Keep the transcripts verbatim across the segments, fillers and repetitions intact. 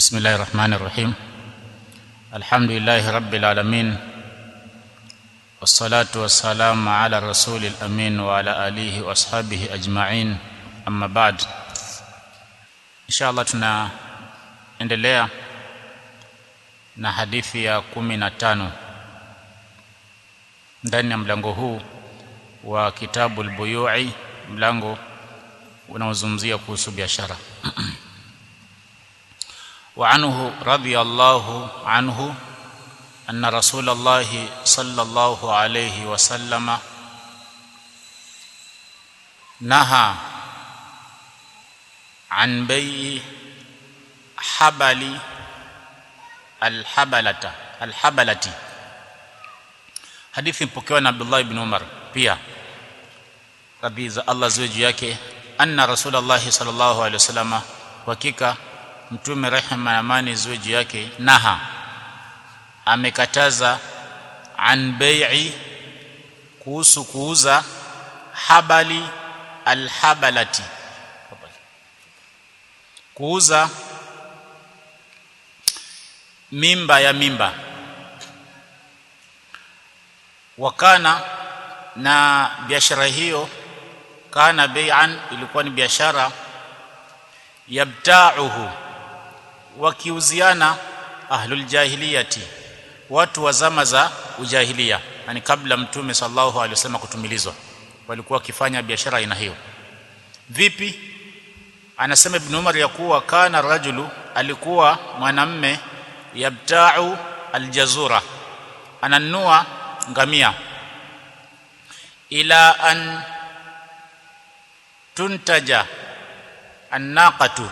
بسم الله الرحمن الرحيم الحمد لله رب العالمين والصلاة والسلام على الرسول الأمين وعلى آله وأصحابه أجمعين أما بعد إن شاء الله tunaendelea na hadithi ya kumi na tano ndani ya mlango huu wa kitabu al-Buyu'i, mlango unaozungumzia kuhusu biashara. وعنه رضي الله عنه أن رسول الله صلى الله عليه وسلم نهى عن بيع حبل الحبلة الحبلة. Hadithi mpokewa na Abdullah ibn Umar pia radhi za Allah ziwe juu yake, anna Rasulullah sallallahu alaihi wasallam, hakika Mtume rehema na amani ziwe juu yake, naha, amekataza, an bai'i, kuhusu kuuza, habali alhabalati, kuuza mimba ya mimba. Wakana, na biashara hiyo, kana bai'an, ilikuwa ni biashara, yabta'uhu, wakiuziana ahlul jahiliyati, watu wa zama za ujahilia, yani kabla Mtume sallallahu alaihi wasallam kutumilizwa, walikuwa wakifanya biashara aina hiyo. Vipi? Anasema Ibn Umar ya kuwa kana rajulu, alikuwa mwanamme, yabta'u aljazura, ananunua ngamia, ila an tuntaja annaqatu,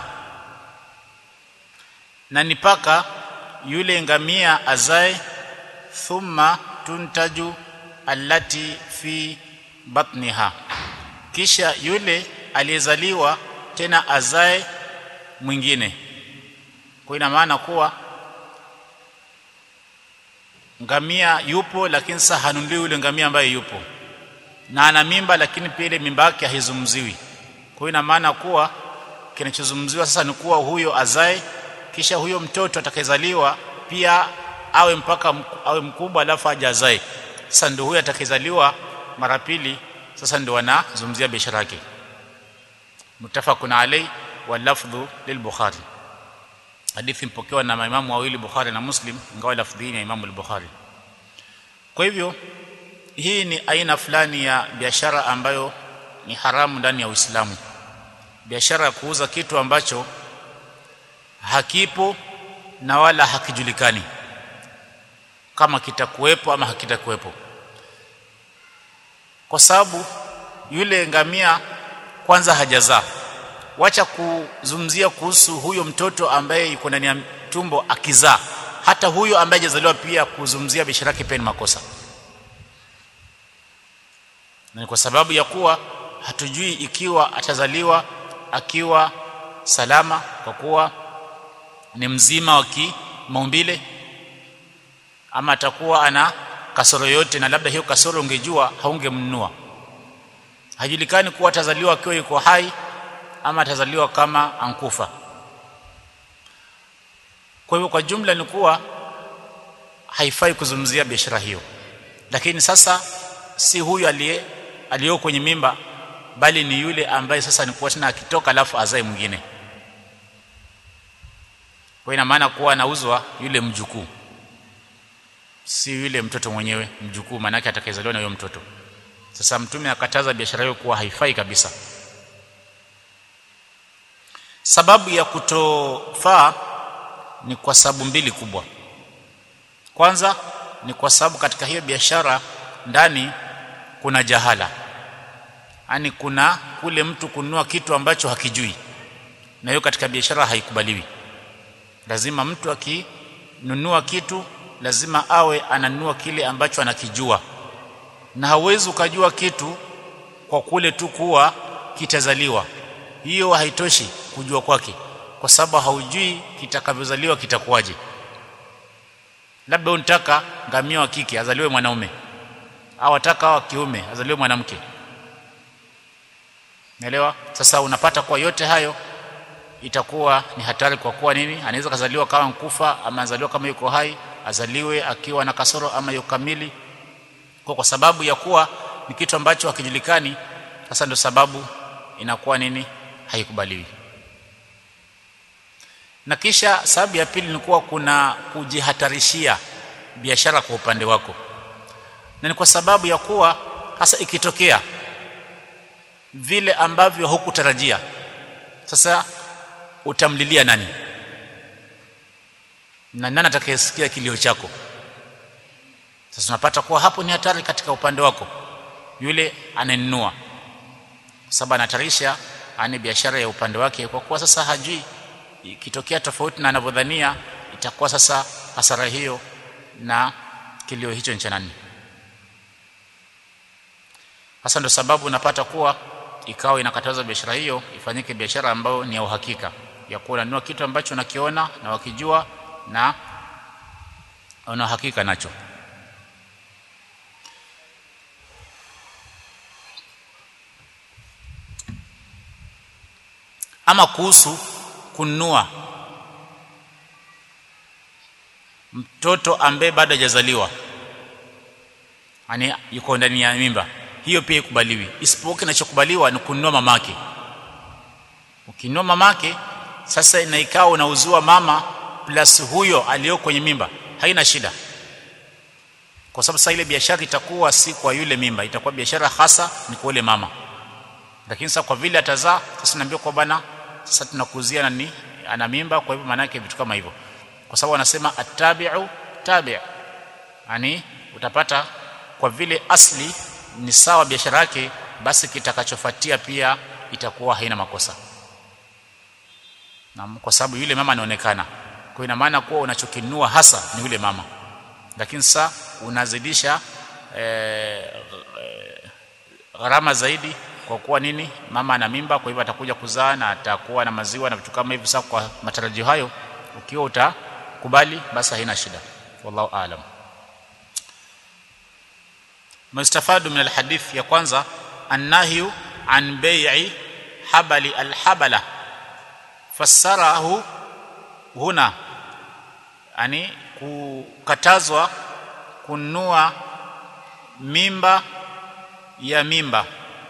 na nipaka yule ngamia azae, thumma tuntaju allati fi batniha, kisha yule aliyezaliwa tena azae mwingine. Kwa ina maana kuwa ngamia yupo, lakini sasa hanunuliwi yule ngamia ambaye yupo, na ana mimba, lakini pia ile mimba yake haizungumziwi. Kwa ina maana kuwa kinachozungumziwa sasa ni kuwa huyo azae, kisha huyo mtoto atakayezaliwa pia awe mpaka awe mkubwa, alafu ajazae. Sasa ndio huyo atakayezaliwa mara pili, sasa ndio wanazungumzia biashara yake. Muttafaqun alayhi wa lafdhu lil-Bukhari. Hadithi mpokewa na maimamu wawili, Bukhari na Muslim, ingawa lafdhi ya Imam al-Bukhari. Kwa hivyo hii ni aina fulani ya biashara ambayo ni haramu ndani ya Uislamu, biashara ya kuuza kitu ambacho hakipo na wala hakijulikani kama kitakuwepo ama hakitakuwepo, kwa sababu yule ngamia kwanza hajazaa. Wacha kuzungumzia kuhusu huyo mtoto ambaye yuko ndani ya tumbo akizaa, hata huyo ambaye hajazaliwa pia kuzungumzia biashara yake pia ni makosa. Na kwa sababu ya kuwa hatujui ikiwa atazaliwa akiwa salama, kwa kuwa ni mzima wa kimaumbile, ama atakuwa ana kasoro yote, na labda hiyo kasoro ungejua haungemnunua. Hajulikani kuwa atazaliwa akiwa yuko hai ama atazaliwa kama ankufa. Kwa hivyo kwa jumla ni kuwa haifai kuzungumzia biashara hiyo. Lakini sasa si huyu aliye aliyo kwenye mimba, bali ni yule ambaye sasa ni kuwa tena akitoka alafu azae mwingine. Kwa ina maana kuwa anauzwa yule mjukuu, si yule mtoto mwenyewe. Mjukuu maana yake atakayezaliwa na huyo mtoto. Sasa Mtume akataza biashara hiyo kuwa haifai kabisa. Sababu ya kutofaa ni kwa sababu mbili kubwa. Kwanza ni kwa sababu katika hiyo biashara ndani kuna jahala, yani kuna kule mtu kununua kitu ambacho hakijui, na hiyo katika biashara haikubaliwi. Lazima mtu akinunua kitu lazima awe ananunua kile ambacho anakijua, na hauwezi ukajua kitu kwa kule tu kuwa kitazaliwa. Hiyo haitoshi kujua kwake, kwa sababu haujui kitakavyozaliwa kitakuwaje. Labda unataka ngamia wa kike azaliwe mwanaume, au ataka wa kiume azaliwe mwanamke. Naelewa? Sasa unapata kwa yote hayo itakuwa ni hatari, kwa kuwa nini, anaweza kazaliwa kama mkufa ama azaliwa kama yuko hai, azaliwe akiwa na kasoro ama yuko kamili. Kwa kwa sababu ya kuwa ni kitu ambacho hakijulikani, sasa ndio sababu inakuwa nini, haikubaliwi. Na kisha sababu ya pili ni kuwa kuna kujihatarishia biashara kwa upande wako, na ni kwa sababu ya kuwa hasa ikitokea vile ambavyo hukutarajia, sasa utamlilia nani? Na nani atakayesikia kilio chako? Sasa unapata kuwa hapo ni hatari katika upande wako, yule ananunua, sababu anatarisha ani biashara ya upande wake, kwa kuwa sasa hajui ikitokea tofauti na anavyodhania, itakuwa sasa hasara hiyo na kilio hicho ni cha nani? Hasa ndio sababu unapata kuwa ikawa inakataza biashara hiyo ifanyike biashara ambayo ni ya uhakika, ya kuwa unanunua kitu ambacho unakiona na wakijua na una hakika nacho. Ama kuhusu kununua mtoto ambaye bado hajazaliwa, yani yuko ndani ya mimba, hiyo pia ikubaliwi, isipokuwa kinachokubaliwa ni kununua mamake. Ukinunua mamake, sasa ina ikao unauzua mama plus huyo aliyo kwenye mimba, haina shida, kwa sababu sasa ile biashara itakuwa si kwa yule mimba, itakuwa biashara hasa ni kwa yule mama. Lakini sasa kwa vile atazaa, sasa naambia kwa bana, sasa tunakuzia nani ana mimba, kwa hivyo maana yake vitu kama hivyo, kwa sababu wanasema atabi'u tabi', yani utapata kwa vile asli ni sawa biashara yake, basi kitakachofuatia pia itakuwa haina makosa, na kwa sababu yule mama anaonekana. Kwa ina maana kuwa unachokinunua hasa ni yule mama, lakini sasa unazidisha eh, gharama zaidi, kwa kuwa nini, mama ana mimba, kwa hivyo atakuja kuzaa na atakuwa na maziwa na vitu kama hivyo. Sasa kwa matarajio hayo, ukiwa utakubali, basi haina shida. Wallahu aalam. Mustafadu min alhadith, ya kwanza annahyu an bai'i habali alhabala, fassarahu huna, yani kukatazwa kununua mimba ya mimba.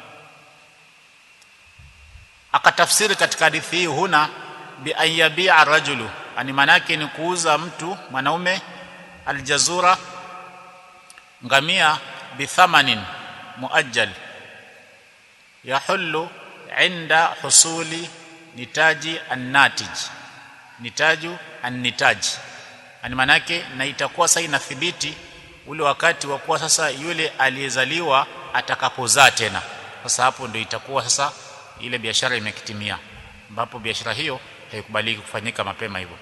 Akatafsiri katika hadithi hii huna bi ayabi'a rajulu, yani manake ni kuuza mtu mwanaume aljazura, ngamia, bithamanin muajjal yahullu inda husuli nitaji an-natij, nitaju an-nitaj, yani manake na itakuwa sasa inathibiti ule wakati wa kuwa sasa yule aliyezaliwa atakapozaa tena. Sasa hapo ndio itakuwa sasa ile biashara imekitimia, ambapo biashara hiyo haikubaliki kufanyika mapema hivyo.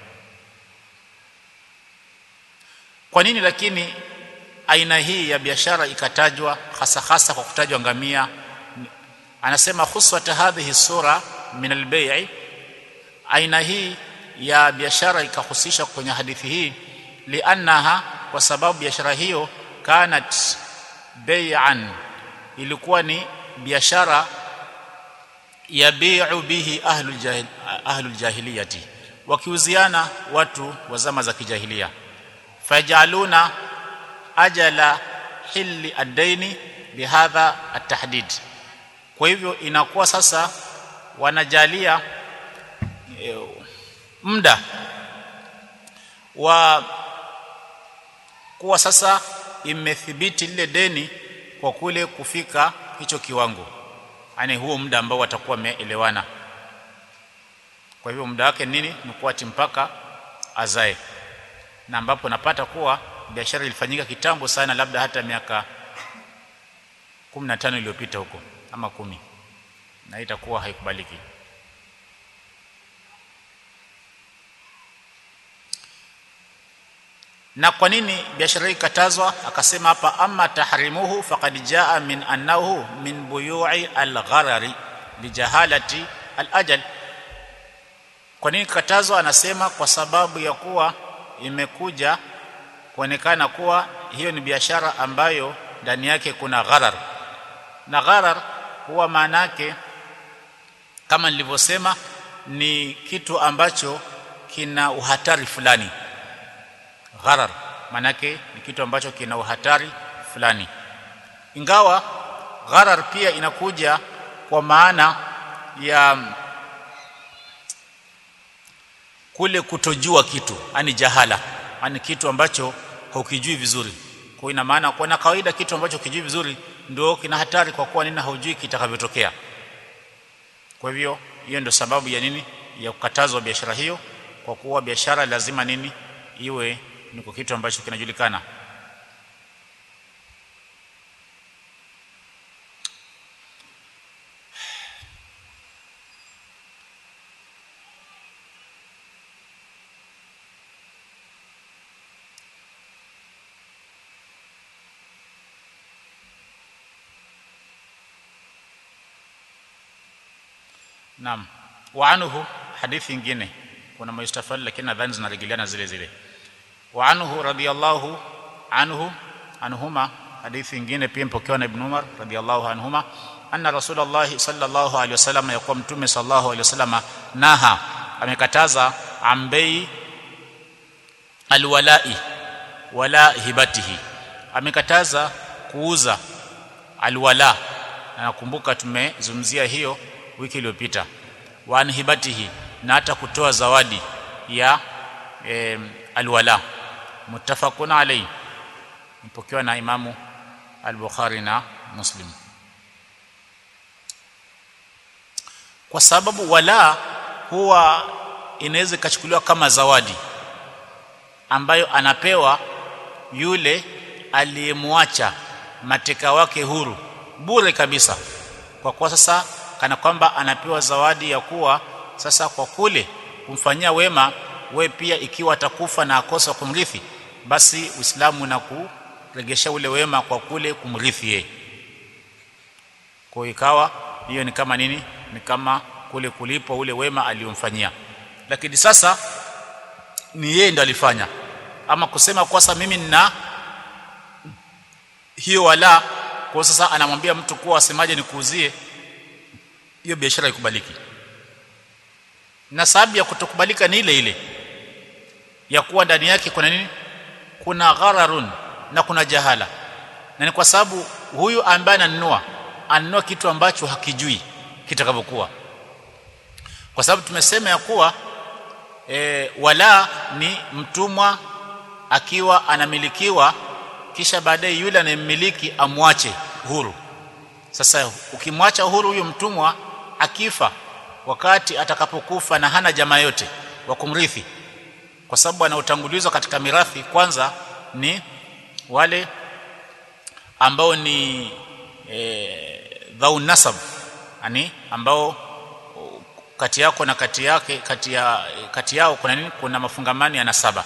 Kwa nini lakini aina hii ya biashara ikatajwa hasa hasa kwa kutajwa ngamia? Anasema khuswat hadhihi sura min al-bay', aina hii ya biashara ikahusisha kwenye hadithi hii, liannaha, kwa sababu biashara hiyo kanat bay'an, ilikuwa ni biashara yabi'u bihi ahlul jahil ahlul jahiliyati, wakiuziana watu wa zama za kijahilia. Fajaluna ajala hilli ad-daini bihadha at-tahdid, kwa hivyo inakuwa sasa wanajalia e, muda wa kuwa sasa imethibiti lile deni kwa kule kufika hicho kiwango, yani huo muda ambao watakuwa wameelewana. Kwa hivyo muda wake nini, ni kuati mpaka azae, na ambapo napata kuwa biashara ilifanyika kitambo sana, labda hata miaka kumi na tano iliyopita huko ama kumi, na itakuwa haikubaliki. Na kwa nini biashara hii katazwa? Akasema hapa, amma tahrimuhu faqad jaa min annahu min buyu'i al-gharari li jahalati al-ajal. Kwa nini katazwa? Anasema kwa sababu ya kuwa imekuja kuonekana kuwa hiyo ni biashara ambayo ndani yake kuna gharar, na gharar huwa maana yake kama nilivyosema ni kitu ambacho kina uhatari fulani. Gharar manake ni kitu ambacho kina uhatari fulani, ingawa gharar pia inakuja kwa maana ya kule kutojua kitu, yani jahala, yani kitu ambacho haukijui vizuri. Kwa ina maana kwa na kawaida kitu ambacho kijui vizuri ndio kina hatari, kwa kuwa nini haujui kitakavyotokea. Kwa hivyo hiyo ndio sababu ya nini ya kukatazwa biashara hiyo, kwa kuwa biashara lazima nini iwe ni kwa kitu ambacho kinajulikana. Naam, wa anhu, hadithi nyingine kuna mustafal lakini nadhani zinarejeleana zile zile. Wa anhu radiyallahu anhu anhuma, hadithi nyingine pia mpokewa na Ibn Umar radiyallahu anhuma, anna Rasulullah sallallahu alaihi wasallam, yakuwa mtume sallallahu alaihi wasallam, naha, amekataza, ambei alwala'i wala hibatihi, amekataza kuuza alwala, na nakumbuka tumezungumzia hiyo wiki iliyopita. Wa anhibatihi, na hata kutoa zawadi ya e, alwala. Muttafaqun alayhi, mpokewa na Imamu al-Bukhari na Muslim. Kwa sababu wala huwa inaweza kuchukuliwa kama zawadi ambayo anapewa yule aliyemwacha mateka wake huru bure kabisa, kwa kuwa sasa kana kwamba anapewa zawadi ya kuwa sasa kwa kule kumfanyia wema, we pia ikiwa atakufa na akosa kumrithi, basi Uislamu na kuregesha ule wema kwa kule kumrithi yeye. Kwa ikawa hiyo ni kama nini, ni kama kule kulipo ule wema aliyomfanyia, lakini sasa ni yeye ndo alifanya. Ama kusema kwa sasa mimi nina hiyo wala, kwa sasa anamwambia mtu kuwa asemaje nikuuzie, hiyo biashara ikubaliki. Na sababu ya kutokubalika ni ile ile ya kuwa ndani yake kuna nini, kuna ghararun na kuna jahala. Na ni kwa sababu huyu ambaye ananunua ananunua kitu ambacho hakijui kitakavyokuwa, kwa sababu tumesema ya kuwa e, wala ni mtumwa akiwa anamilikiwa, kisha baadaye yule anayemmiliki amwache huru. Sasa ukimwacha huru huyo mtumwa, akifa wakati atakapokufa na hana jamaa yote wa kumrithi, kwa sababu anaotangulizwa katika mirathi kwanza ni wale ambao ni e, dhau nasab, yani ambao kati yako na kati yake kati ya kati yao kuna nini, kuna mafungamano ya nasaba.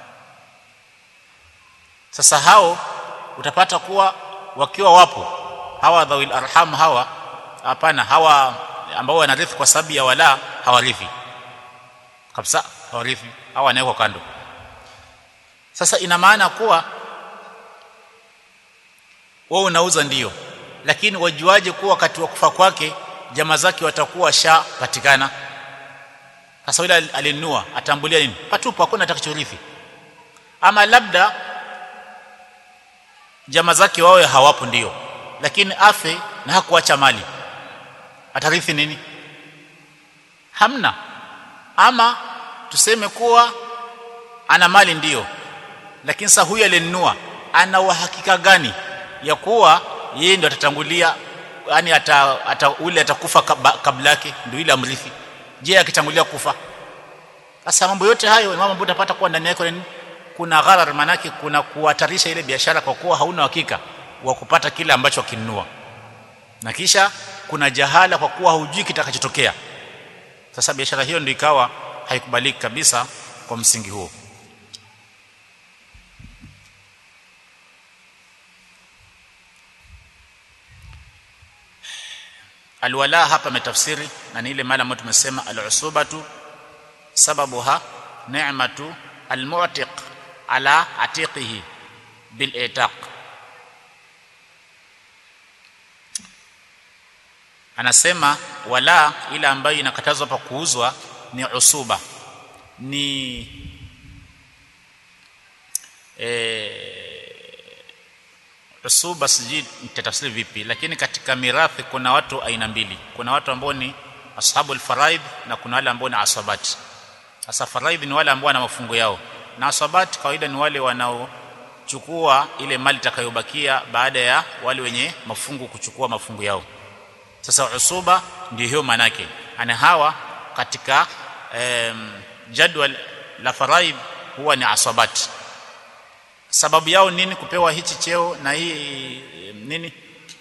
Sasa hao utapata kuwa wakiwa wapo hawa dhawil arham, hawa hapana, hawa ambao wanarithi kwa sababu ya wala hawarithi kabisa, hawarithi, hawa wanawekwa kando. Sasa ina maana kuwa wao unauza ndio, lakini wajuaje kuwa wakati wa kufa kwake jamaa zake watakuwa shapatikana? Sasa yule alinunua atambulia nini? Patupo, hakuna atakachorithi. Ama labda jamaa zake wao hawapo ndio, lakini afe na hakuacha mali, atarithi nini? Hamna. Ama tuseme kuwa ana mali ndio, lakini sasa huyu alinunua ana uhakika gani ya kuwa yeye ndio atatangulia, yani ata, ata ule atakufa kabla yake ndio ile amrithi? Je, akitangulia kufa? Sasa mambo yote hayo mambo ambayo utapata kuwa ndani yake kuna gharar, manake kuna kuhatarisha ile biashara, kwa kuwa hauna hakika wa kupata kile ambacho kinunua, na kisha kuna jahala kwa kuwa hujui kitakachotokea. Sasa biashara hiyo ndio ikawa haikubaliki kabisa kwa msingi huo. Alwala hapa metafsiri na ni ile mala ambayo tumesema al-usubatu sababuha ni'matu al-mu'tiq ala atiqihi bil-itaq. Anasema wala ile ambayo inakatazwa hapa kuuzwa ni usuba, ni eh usuba, sijui nitatafsiri vipi, lakini katika mirathi kuna watu aina mbili. Kuna watu ambao ni ashabul faraid na kuna wale ambao ni asabat. Asa faraid ni wale ambao wana mafungo yao, na asabat kawaida ni wale wanaochukua ile mali itakayobakia baada ya wale wenye mafungo kuchukua mafungo yao. Sasa usuba ndio hiyo manake, ana hawa katika um, jadwal la faraid huwa ni asabat. Sababu yao nini kupewa hichi cheo na hii nini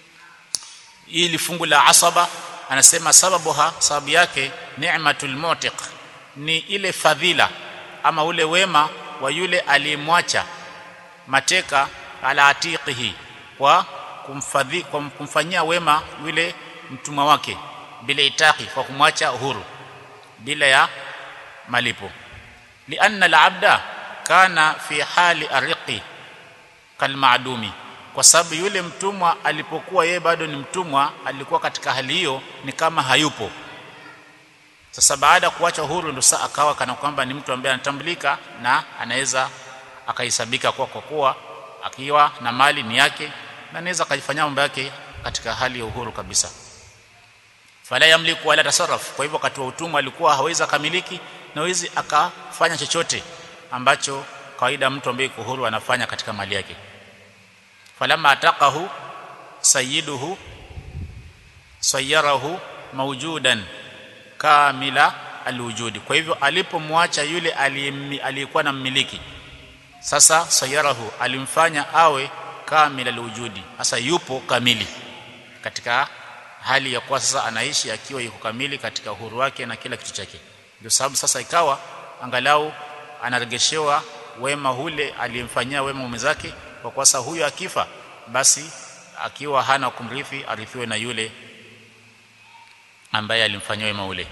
hili fungu la asaba? Anasema sababuha, sababu yake ni'matul mu'tiq, ni ile fadhila ama ule wema wa yule aliyemwacha mateka ala atiqihi, kwa kumfadhi kwa kumfanyia wema yule mtumwa wake, bila itaqi, kwa kumwacha huru bila ya malipo. Lianna al-abda kana fi hali ariqi kalmaadumi, kwa sababu yule mtumwa alipokuwa yeye bado ni mtumwa alikuwa katika hali hiyo ni kama hayupo. Sasa baada ya kuacha huru ndo saa akawa kana kwamba ni mtu ambaye anatambulika na anaweza akahesabika kwa kwa kuwa akiwa na mali ni yake na anaweza kujifanyia mambo yake katika hali ya uhuru kabisa. Fala yamliku wala tasarruf. Kwa hivyo wakati wa utumwa alikuwa hawezi kamiliki na hawezi akafanya chochote ambacho kawaida mtu ambaye yuko huru anafanya katika mali yake. Falamma ataqahu sayyiduhu sayyarahu mawjudan kamila alwujudi. Kwa hivyo alipomwacha yule aliyekuwa na mmiliki, sasa sayarahu alimfanya awe kamila alwujudi, sasa yupo kamili katika hali ya kuwa sasa anaishi akiwa yuko kamili katika uhuru wake na kila kitu chake. Ndio sababu sasa ikawa angalau anaregeshewa wema ule aliyemfanyia wema mume zake, kwa kuwa sasa huyo akifa basi akiwa hana kumrithi arithiwe na yule ambaye alimfanyia wema ule.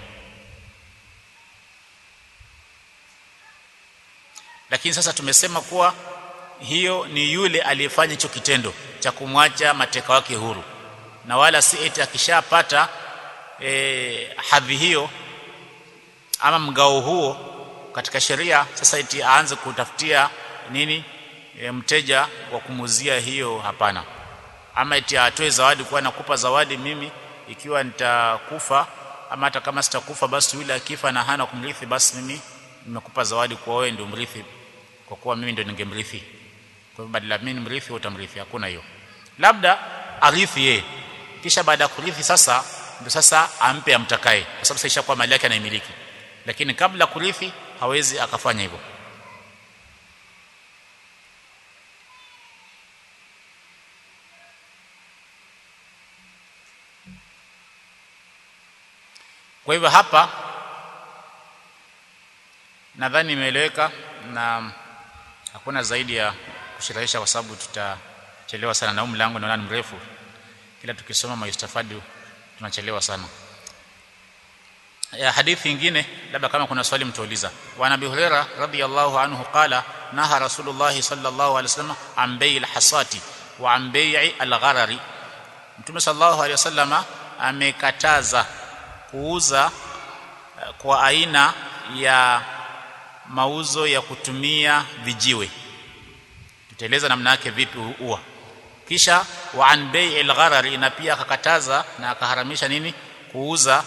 Lakini sasa tumesema kuwa hiyo ni yule aliyefanya hicho kitendo cha kumwacha mateka wake huru, na wala si eti akishapata e, hadhi hiyo ama mgao huo katika sheria sasa eti aanze kutafutia nini e, mteja wa kumuzia hiyo. Hapana. Ama eti atoe zawadi, kwa nakupa zawadi mimi ikiwa nitakufa, ama hata kama sitakufa basi yule akifa na hana kumrithi basi mimi nimekupa zawadi kwa wewe ndio mrithi, kwa kuwa mimi ndio ningemrithi. Kwa hivyo badala mimi mrithi utamrithi. Hakuna hiyo. Labda arithi yeye, kisha baada ya kurithi sasa ndio sasa ampe amtakaye, kwa sababu sasa kwa mali yake anaimiliki. Lakini kabla kurithi hawezi akafanya hivyo. Kwa hivyo hapa nadhani imeeleweka na hakuna zaidi ya kushirahisha, kwa sababu tutachelewa sana na mlango naona ni mrefu, kila tukisoma mayustafadi tunachelewa sana. Ya hadithi nyingine labda kama kuna swali mtauliza. Wa Nabii Hurairah radhiyallahu anhu qala naha Rasulullah sallallahu alaihi wasallam an bai'il hasati wa an bai'i al-gharari. Mtume sallallahu alaihi wasallam amekataza kuuza kwa aina ya mauzo ya kutumia vijiwe. Tutaeleza namna yake vipi huwa. Kisha wa an bai'il gharari, na pia akakataza na akaharamisha nini, kuuza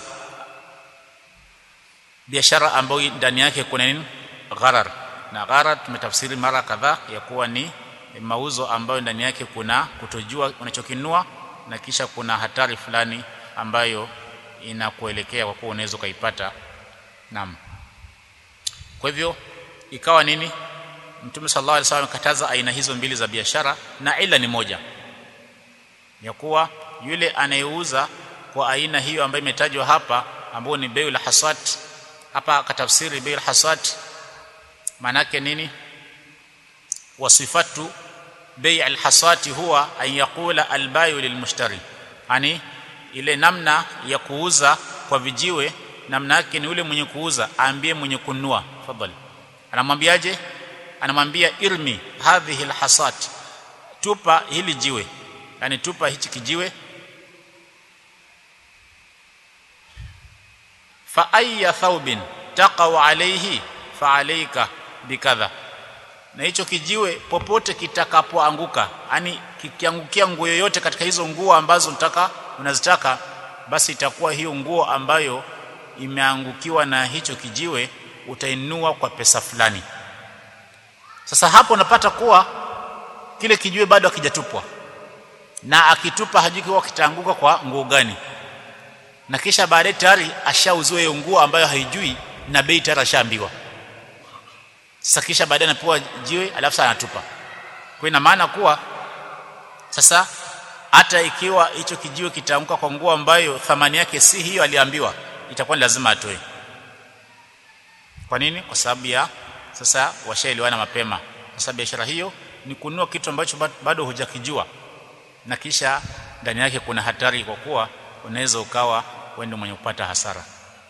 biashara ambayo ndani yake kuna nini, gharar. Na gharar tumetafsiri mara kadhaa ya kuwa ni mauzo ambayo ndani yake kuna kutojua unachokinua na kisha kuna hatari fulani ambayo inakuelekea kwa kuwa unaweza kuipata. Naam. Kwa hivyo ikawa nini, Mtume sallallahu alaihi wasallam kataza aina hizo mbili za biashara, na ila ni moja ya kuwa yule anayeuza kwa aina hiyo ambayo imetajwa hapa, ambayo ni bai'ul hasat. Hapa katafsiri bai'ul hasat maana yake nini, wasifatu bai'ul hasati huwa an yaqula al-bai'u lilmushtari, yani ile namna ya kuuza kwa vijiwe, namna yake ni yule mwenye kuuza aambie mwenye kununua fadhali. Anamwambiaje? Anamwambia irmi hadhihi alhasat, tupa hili jiwe, yani tupa hichi kijiwe. Fa ayya thawbin taqaw alayhi fa alayka bikadha, na hicho kijiwe popote kitakapoanguka, yani kikiangukia nguo yoyote katika hizo nguo ambazo unataka unazitaka, basi itakuwa hiyo nguo ambayo imeangukiwa na hicho kijiwe utainua kwa pesa fulani. Sasa hapo unapata kuwa kile kijiwe bado hakijatupwa, na akitupa hajui kwa kitaanguka kwa nguo gani, na kisha baadaye tayari ashauziwa hiyo nguo ambayo haijui na bei tayari ashaambiwa. Sasa kisha baadaye anapewa jiwe alafu sasa anatupa. Kwa ina maana kuwa sasa hata ikiwa hicho kijiwe kitaanguka kwa nguo ambayo thamani yake si hiyo aliambiwa, itakuwa lazima atoe. Kwa nini? Kwa sababu ya sasa washaelewana mapema. Sasa biashara hiyo ni kununua kitu ambacho bado hujakijua, na kisha ndani yake kuna hatari, kwa kuwa unaweza ukawa wewe mwenye kupata hasara.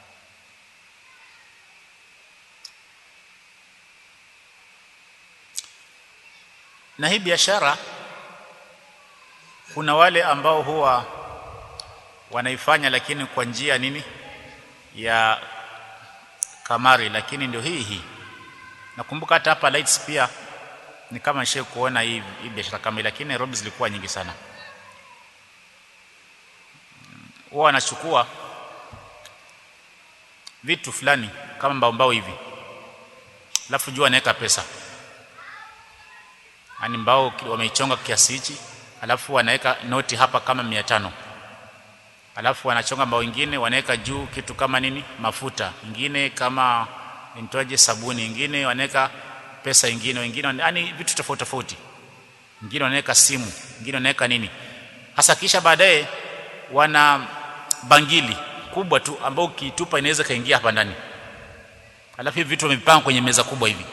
Na hii biashara kuna wale ambao huwa wanaifanya lakini kwa njia nini ya kamari, lakini ndio hii hii. Nakumbuka hata hapa Lights pia ni kama nishe kuona hii, hii biashara kama, lakini Nairobi zilikuwa nyingi sana. Wao wanachukua vitu fulani kama mbao mbao hivi, alafu jua anaweka pesa, yani mbao wameichonga kiasi hichi, alafu wanaweka noti hapa kama mia tano, alafu wanachonga mbao nyingine wanaweka juu kitu kama nini mafuta, nyingine kama nitoaje sabuni, nyingine wanaweka pesa, nyingine wengine yani vitu tofauti tofauti, nyingine wanaweka simu, nyingine wanaweka nini hasa. Kisha baadaye wana bangili kubwa tu ambao ukitupa inaweza kaingia hapa ndani, alafu hivi vitu wamepanga kwenye meza kubwa hivi.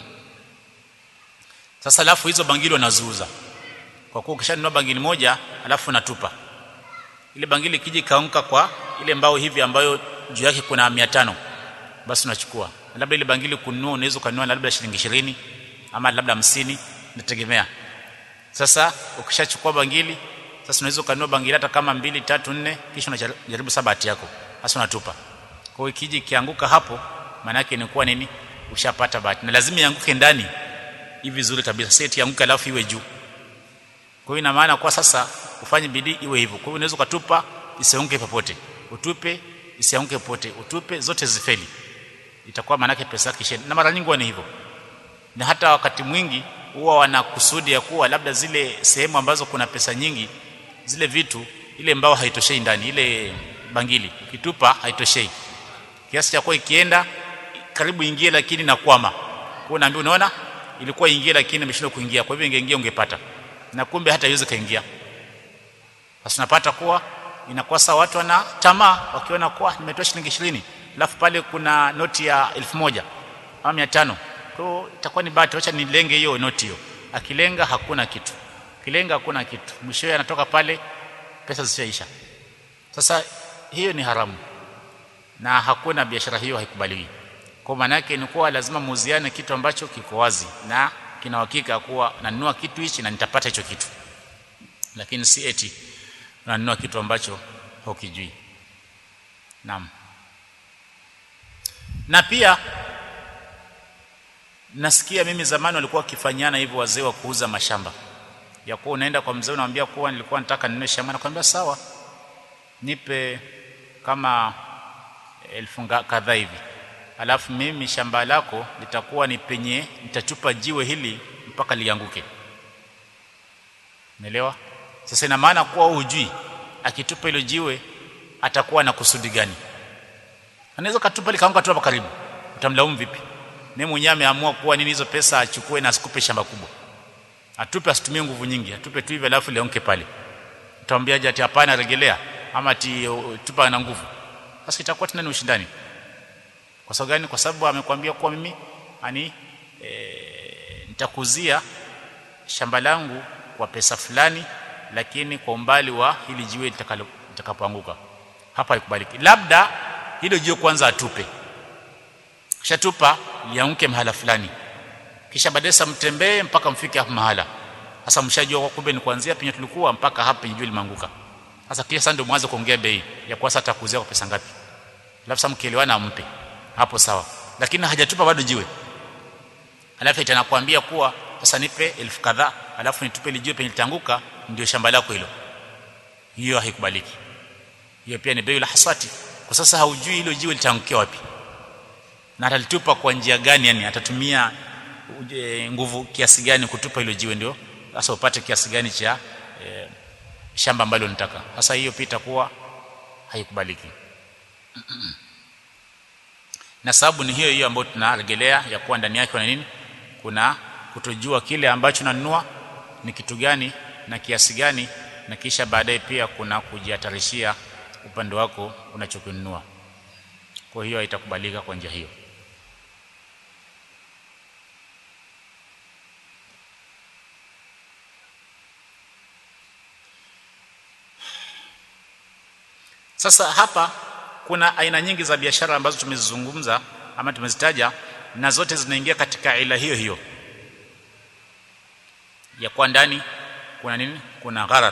Sasa alafu hizo bangili wanazuuza, kwa kuwa ukishanunua bangili moja alafu unatupa ile bangili, kiji kaanguka kwa ile mbao hivi ambayo juu yake kuna mia tano, basi unachukua. Labda ile bangili kununua unaweza kununua labda shilingi ishirini ama labda hamsini, nategemea. Sasa ukishachukua bangili, sasa unaweza kununua bangili hata kama mbili, tatu, nne, kisha unajaribu sabati yako, sasa unatupa. Kwa hiyo kiji kianguka hapo, maana yake ni kuwa nini, ushapata bahati, na lazima ianguke ndani hivi vizuri kabisa, si eti ianguke alafu iwe juu. Kwa hiyo ina maana kwa sasa ufanye bidii iwe hivyo. Kwa hiyo unaweza kutupa isianguke popote, utupe isianguke popote, utupe zote zifeli, itakuwa maana yake pesa kisha. Na mara nyingi ni hivyo, na hata wakati mwingi huwa wanakusudi ya kuwa labda zile sehemu ambazo kuna pesa nyingi, zile vitu, ile mbao haitoshei ndani, ile bangili ukitupa haitoshei, kiasi cha kwa ikienda karibu ingie lakini nakwama. Kwa hiyo naambia unaona ilikuwa ingie lakini imeshindwa kuingia, kwa hivyo ingeingia ungepata, na kumbe hata iweze kaingia. Sasa unapata kuwa inakuwa sawa, watu wana tamaa wakiona kuwa nimetoa shilingi ishirini alafu pale kuna noti ya elfu moja ama mia tano, kwa hiyo itakuwa ni bahati, acha nilenge hiyo noti hiyo. Akilenga hakuna kitu, kilenga hakuna kitu, mwisho anatoka pale pesa zishaisha. Sasa hiyo ni haramu na hakuna biashara hiyo, haikubaliwi. Kwa maana yake ni kuwa lazima muuziane kitu ambacho kiko wazi na kina hakika kuwa nanunua kitu hichi na nitapata hicho kitu, lakini si eti nanunua kitu ambacho hukijui. Naam. Na pia nasikia mimi zamani walikuwa wakifanyana hivyo wazee wa kuuza mashamba, ya kuwa unaenda kwa mzee unamwambia kuwa nilikuwa nataka ninunue shamba, na kwambia sawa, nipe kama elfu kadhaa hivi, alafu mimi shamba lako litakuwa ni penye nitatupa jiwe hili mpaka lianguke. Umeelewa? Sasa ina maana kuwa hujui akitupa hilo jiwe atakuwa na kusudi gani. Anaweza katupa likaanguka tu hapa karibu, utamlaumu vipi? Mimi mwenyewe ameamua kuwa nini hizo pesa achukue na asikupe shamba kubwa, atupe, asitumie nguvu nyingi, atupe tu hivi alafu lianguke pale. Utamwambiaje ati hapana regelea, ama ati tupa na nguvu? Sasa itakuwa tena ni ushindani. Kwa sababu gani? Kwa sababu amekwambia kuwa mimi ani e, nitakuzia shamba langu kwa pesa fulani, lakini kwa umbali wa hili jiwe litakapoanguka. Hapa haikubaliki. Labda hilo jiwe kwanza atupe, kisha tupa lianguke mahala fulani, kisha baadaye mtembee mpaka mfike hapo mahala. Sasa mshajua kwa kumbe ni kuanzia penye tulikuwa mpaka hapa jiwe limeanguka. Sasa kisha ndio mwanzo kuongea bei ya kwa sasa atakuzia kwa pesa ngapi, alafu sasa mkielewana ampe. hapo sawa, lakini hajatupa bado jiwe, alafu itanakuambia kuwa sasa nipe elfu kadhaa alafu nitupe ile jiwe penye litanguka ndio shamba lako hilo, hiyo haikubaliki. Hiyo pia ni bei la hasati, kwa sasa haujui hilo jiwe litangukia wapi na atalitupa kwa njia gani, yani atatumia uje, nguvu kiasi gani kutupa hilo jiwe, ndio sasa upate kiasi gani cha e, shamba ambalo unataka. Sasa hiyo pia itakuwa haikubaliki. Na sababu ni hiyo hiyo ambayo tunarejelea ya kuwa ndani yake kuna nini, kuna kutojua kile ambacho unanunua ni kitu gani na kiasi gani, na kisha baadaye pia kuna kujihatarishia upande wako unachokununua. Kwa hiyo haitakubalika kwa njia hiyo. Sasa hapa kuna aina nyingi za biashara ambazo tumezizungumza ama tumezitaja, na zote zinaingia katika ila hiyo hiyo ya kwa ndani kuna nini, kuna gharar.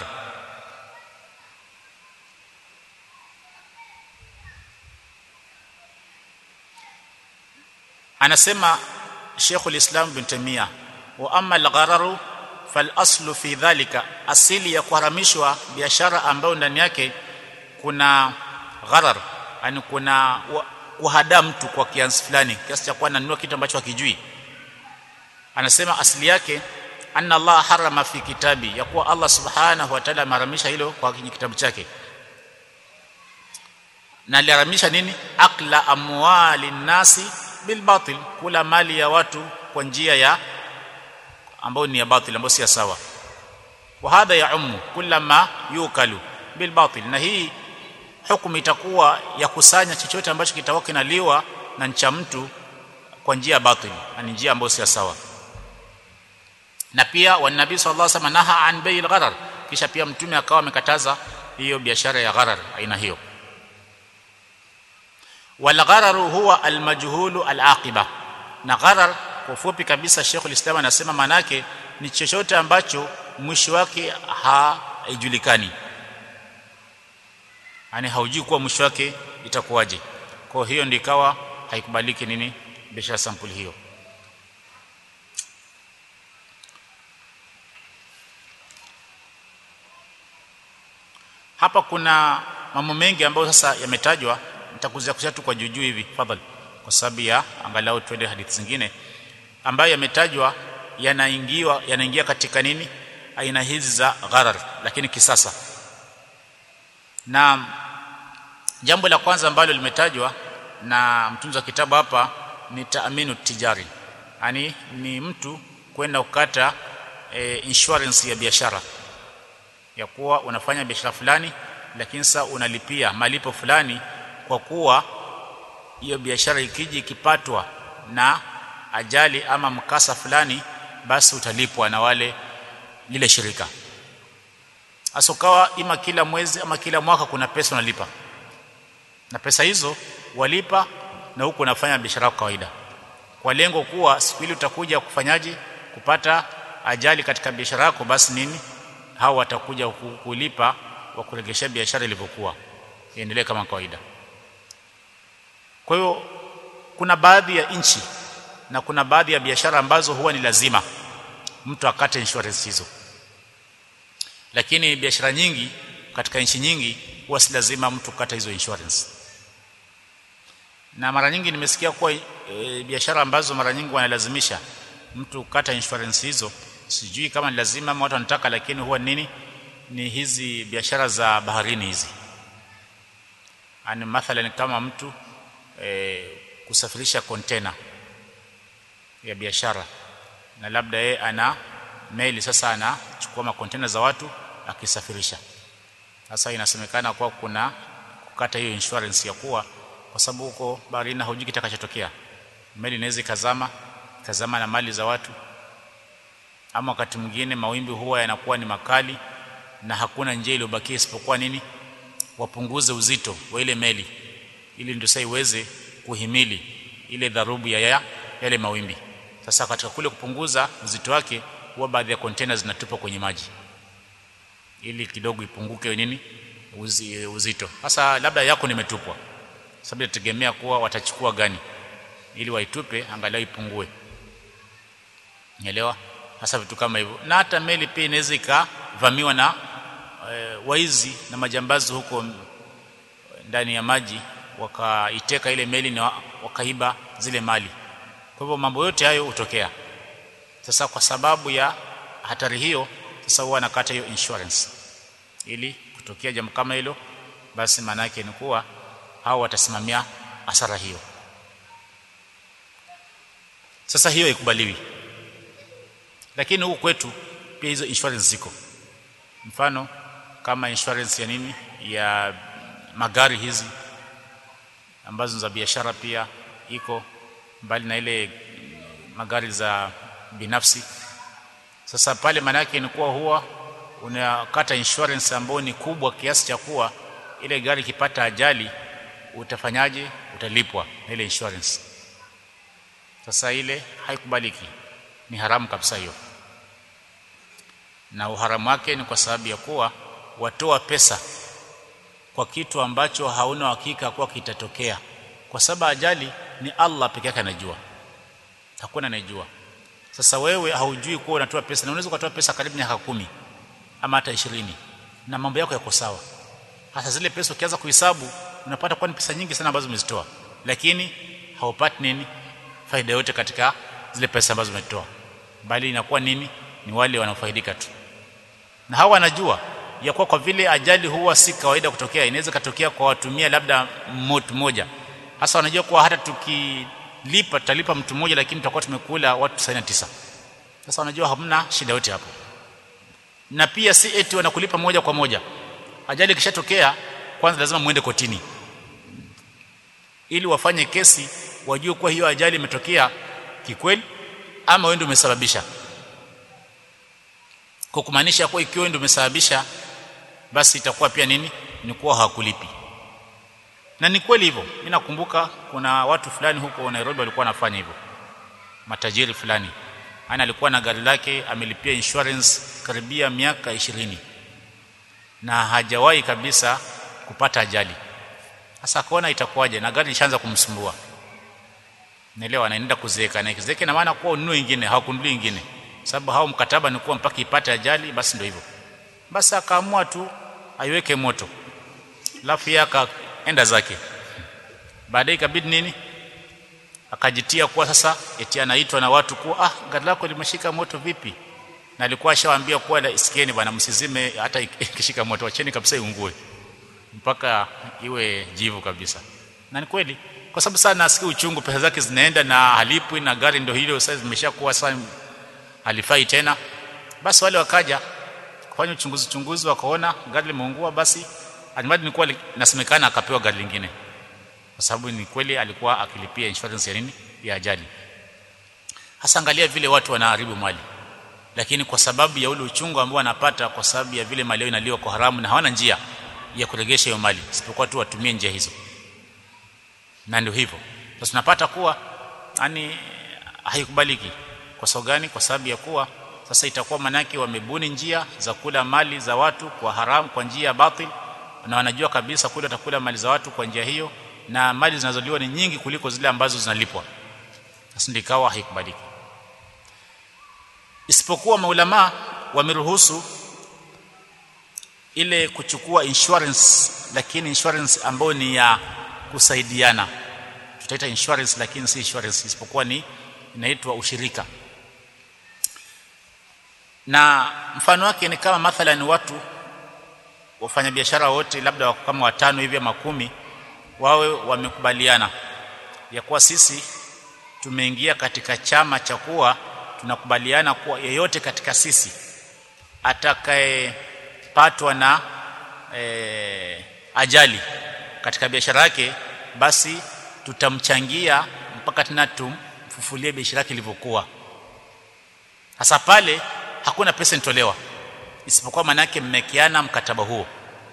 Anasema Sheikh al-Islam Ibn Taymiyyah, wa amma al-ghararu fal aslu fi dhalika, asili ya kuharamishwa biashara ambayo ndani yake kuna gharar, yani kuna kuhada mtu kwa kiasi fulani, kiasi cha kuwa ananunua kitu ambacho hakijui. Anasema asili yake anna Allah harama fi kitabi, ya kuwa Allah subhanahu wa ta'ala ameharamisha hilo kwa kitabu chake. Na aliharamisha nini? Akla amwali nasi bil batil, kula mali ya watu kwa njia ya ambayo ni ya batil, ambayo si sawa. Wa hadha ya ummu kullama yukalu bil batil, na hii hukumu itakuwa ya kusanya chochote ambacho kitakuwa kinaliwa na ncha mtu kwa njia ya batil, na njia ambayo si sawa. Na pia wa nabii sallallahu alaihi wasallam naha an bay'il gharar, kisha pia mtume akawa amekataza hiyo biashara ya gharar aina hiyo. Wal ghararu huwa al majhulu al aqiba, na gharar kwa ufupi kabisa Sheikh al-Islam anasema maana yake ni chochote ambacho mwisho wake haijulikani, yani haujui kuwa mwisho wake itakuwaje. Kwa hiyo ndio ikawa haikubaliki nini biashara sampuli hiyo. Hapa kuna mambo mengi ambayo sasa yametajwa, nitakuzia kushatu kwa juujuu hivi fadhali, kwa sababu ya angalau twende hadithi zingine ambayo yametajwa yanaingiwa yanaingia katika nini aina hizi za gharar, lakini kisasa. Na jambo la kwanza ambalo limetajwa na mtunzi wa kitabu hapa ni taaminu tijari, yani ni mtu kwenda ukata e, insurance ya biashara, ya kuwa unafanya biashara fulani lakini sasa unalipia malipo fulani, kwa kuwa hiyo biashara ikiji ikipatwa na ajali ama mkasa fulani, basi utalipwa na wale lile shirika. Asokawa ima kila mwezi ama kila mwaka kuna pesa unalipa, na pesa hizo walipa na huko unafanya biashara kwa kawaida, kwa lengo kuwa siku ile utakuja kufanyaje kupata ajali katika biashara yako, basi nini hao watakuja kukulipa wa kuregesha biashara ilivyokuwa iendelee kama kawaida. Kwa hiyo kuna baadhi ya nchi na kuna baadhi ya biashara ambazo huwa ni lazima mtu akate insurance hizo, lakini biashara nyingi katika nchi nyingi huwa si lazima mtu kata hizo insurance. Na mara nyingi nimesikia kuwa e, biashara ambazo mara nyingi wanalazimisha mtu kata insurance hizo, sijui kama ni lazima ama watu wanataka, lakini huwa nini ni hizi biashara za baharini hizi. Ani mathalan kama mtu e, kusafirisha container ya biashara, na labda yeye ana meli, sasa anachukua makontena za watu akisafirisha. Sasa inasemekana kwa kuna kukata hiyo insurance ya kuwa, kwa sababu huko baharini hujui kitakachotokea, meli inaweza kazama kazama na mali za watu, ama wakati mwingine mawimbi huwa yanakuwa ni makali na hakuna njia iliyobakia isipokuwa nini wapunguze uzito wa ile meli, ili ndio sasa iweze kuhimili ile dharubu ya ya, yale mawimbi. Sasa katika kule kupunguza uzito wake, huwa baadhi ya containers zinatupwa kwenye maji ili kidogo ipunguke nini uzi, uzito. Sasa labda yako nimetupwa, sababu inategemea kuwa watachukua gani, ili waitupe angalau ipungue. Nielewa hasa vitu kama hivyo. Na hata meli pia inaweza ikavamiwa na e, waizi na majambazi huko ndani ya maji, wakaiteka ile meli na wakaiba zile mali. Kwa hivyo mambo yote hayo hutokea. Sasa kwa sababu ya hatari hiyo, sasa huwa nakata hiyo insurance ili kutokea jambo kama hilo, basi maana yake ni kuwa hao watasimamia hasara hiyo. Sasa hiyo ikubaliwi. Lakini huku kwetu pia hizo insurance ziko. Mfano kama insurance ya nini, ya magari hizi ambazo za biashara pia iko, mbali na ile magari za binafsi. Sasa pale maana yake ni kuwa huwa unakata insurance ambayo ni kubwa kiasi cha kuwa ile gari ikipata ajali utafanyaje, utalipwa na ile insurance. Sasa ile haikubaliki, ni haramu kabisa hiyo. Na uharamu wake ni kwa sababu ya kuwa watoa pesa kwa kitu ambacho hauna hakika kuwa kitatokea, kwa sababu ajali ni Allah pekee yake anajua, hakuna anayejua. Sasa wewe haujui kuwa unatoa pesa, na unaweza kutoa pesa karibu miaka kumi ama hata ishirini na mambo yako yako sawa. Hasa zile pesa ukianza kuhesabu unapata kwa ni pesa nyingi sana ambazo umezitoa, lakini haupati nini, faida yote katika zile pesa ambazo umetoa, bali inakuwa nini, ni wale wanaofaidika tu. Na hawa wanajua ya kuwa kwa vile ajali huwa si kawaida kutokea, inaweza katokea kwa watumia labda mtu mmoja. Hasa wanajua kuwa hata tukilipa tutalipa mtu mmoja, lakini tutakuwa tumekula watu tisini na tisa. Sasa wanajua hamna shida yote hapo. Na pia si eti wanakulipa moja kwa moja. Ajali kishatokea, kwanza lazima muende kotini ili wafanye kesi, wajue kwa hiyo ajali imetokea kikweli ama wewe ndio umesababisha. Kwa kumaanisha kwa ikiwa ndio umesababisha, basi itakuwa pia nini, ni kuwa hakulipi. Na ni kweli hivyo. Mimi nakumbuka kuna watu fulani huko Nairobi walikuwa wanafanya hivyo. Matajiri fulani, ana alikuwa na gari lake amelipia insurance karibia miaka ishirini na hajawahi kabisa kupata ajali. Sasa akaona itakuwaje, na gari lishaanza kumsumbua. Naelewa anaenda kuzeeka, na kizeeke na maana kwa ununue nyingine, hawakununui nyingine, sababu hao mkataba ni kuwa mpaka ipate ajali, basi ndio hivyo. Basi akaamua tu aiweke moto, alafu yake akaenda zake. Baadaye ikabidi nini, akajitia kuwa sasa eti anaitwa na watu kuwa ah, gari lako limeshika moto vipi, na alikuwa ashawaambia kuwa la isikieni bwana, msizime hata ikishika moto, acheni kabisa iungue mpaka iwe jivu kabisa. Na ni kweli, kwa sababu sana nasikia uchungu, pesa zake zinaenda na halipwi, na gari ndio hilo sasa zimeshakuwa sasa halifai tena. Basi wale wakaja kufanya uchunguzi uchunguzi, wakaona gari limeungua. Basi alimadi nilikuwa nasemekana akapewa gari lingine, kwa sababu ni kweli alikuwa akilipia insurance ya nini, ya ajali. Hasa angalia vile watu wanaharibu mali, lakini kwa sababu ya ule uchungu ambao wanapata kwa sababu ya vile mali yao inaliwa kwa haramu, na hawana njia ya kuregesha hiyo mali isipokuwa tu watumie njia hizo. Na ndio hivyo sasa tunapata kuwa yani haikubaliki. Kwa sababu gani? Kwa sababu ya kuwa sasa itakuwa manaki wamebuni njia za kula mali za watu kwa haramu, kwa njia ya batil, na wanajua kabisa kule watakula mali za watu kwa njia hiyo, na mali zinazoliwa ni nyingi kuliko zile ambazo zinalipwa. Sasa ndio ikawa haikubaliki. Isipokuwa maulama wameruhusu ile kuchukua insurance, lakini insurance ambayo ni ya kusaidiana, tutaita insurance lakini si insurance, isipokuwa ni inaitwa ushirika. Na mfano wake ni kama mathalan watu wafanya biashara wote labda kama watano hivi ama kumi, wawe wamekubaliana ya kuwa sisi tumeingia katika chama cha kuwa tunakubaliana kuwa yeyote katika sisi atakayepatwa na e, ajali katika biashara yake, basi tutamchangia mpaka tena tumfufulie biashara yake ilivyokuwa. Hasa pale hakuna pesa inatolewa, isipokuwa manake mmekiana mkataba huo.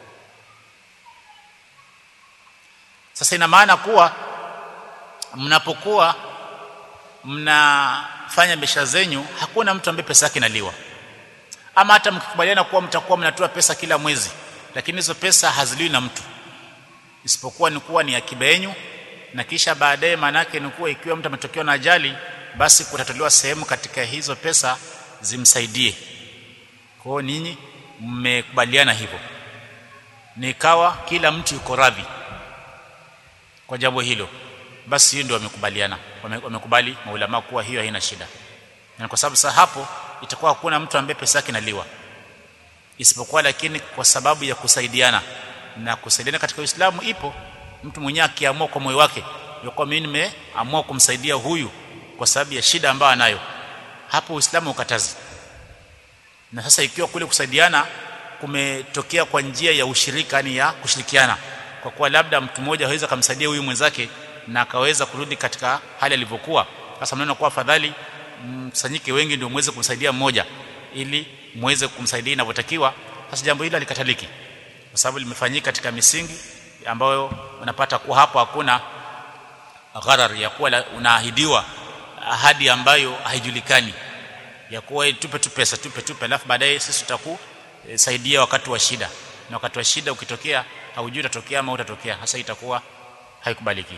Sasa ina maana kuwa mnapokuwa mnafanya biashara zenyu, hakuna mtu ambaye pesa yake inaliwa. Ama hata mkikubaliana kuwa mtakuwa mnatoa pesa kila mwezi, lakini hizo pesa haziliwi na mtu, isipokuwa ni kuwa ni akiba yenu na kisha baadaye manake ni kuwa ikiwa mtu ametokewa na ajali basi kutatolewa sehemu katika hizo pesa zimsaidie. Kwa hiyo ninyi mmekubaliana hivyo, nikawa kila mtu yuko radhi kwa jambo hilo, basi hiyo ndio wamekubaliana, wamekubali maulama kuwa hiyo haina shida. Na kwa sababu sasa hapo itakuwa hakuna mtu ambaye pesa yake inaliwa, isipokuwa lakini kwa sababu ya kusaidiana, na kusaidiana katika Uislamu ipo. Mtu mwenyewe akiamua kwa moyo wake yuko, mimi nimeamua kumsaidia huyu kwa sababu ya shida ambayo anayo, hapo Uislamu ukatazi. Na sasa ikiwa kule kusaidiana kumetokea kwa njia ya ushirika, yani ya kushirikiana, kwa kuwa labda mtu mmoja hawezi kumsaidia huyu mwenzake na akaweza kurudi katika hali alivyokuwa, sasa mnaona kwa afadhali msanyike wengi ndio muweze kumsaidia mmoja ili muweze kumsaidia inavyotakiwa. Sasa jambo hili likataliki kwa sababu limefanyika katika misingi ambayo unapata kuwa hapo hakuna gharar ya kuwa unaahidiwa ahadi ambayo haijulikani, ya kuwa tupe tu pesa tupe tupe alafu baadaye sisi tutakusaidia wakati wa shida, na wakati wa shida ukitokea haujui utatokea ama utatokea, hasa itakuwa haikubaliki.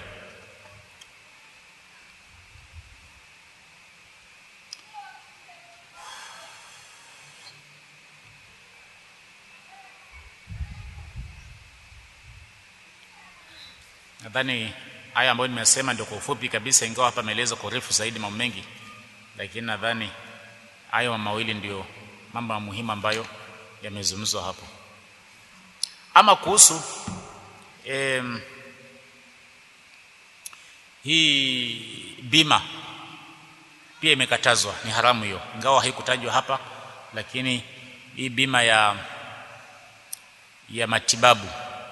Nadhani haya ambayo nimesema ndio kwa ufupi kabisa, ingawa hapa maelezo kwa urefu zaidi mambo mengi, lakini nadhani hayo mawili ndio mambo muhimu ambayo yamezungumzwa hapo. Ama kuhusu em, hii bima pia imekatazwa, ni haramu hiyo, ingawa haikutajwa hapa, lakini hii bima ya ya matibabu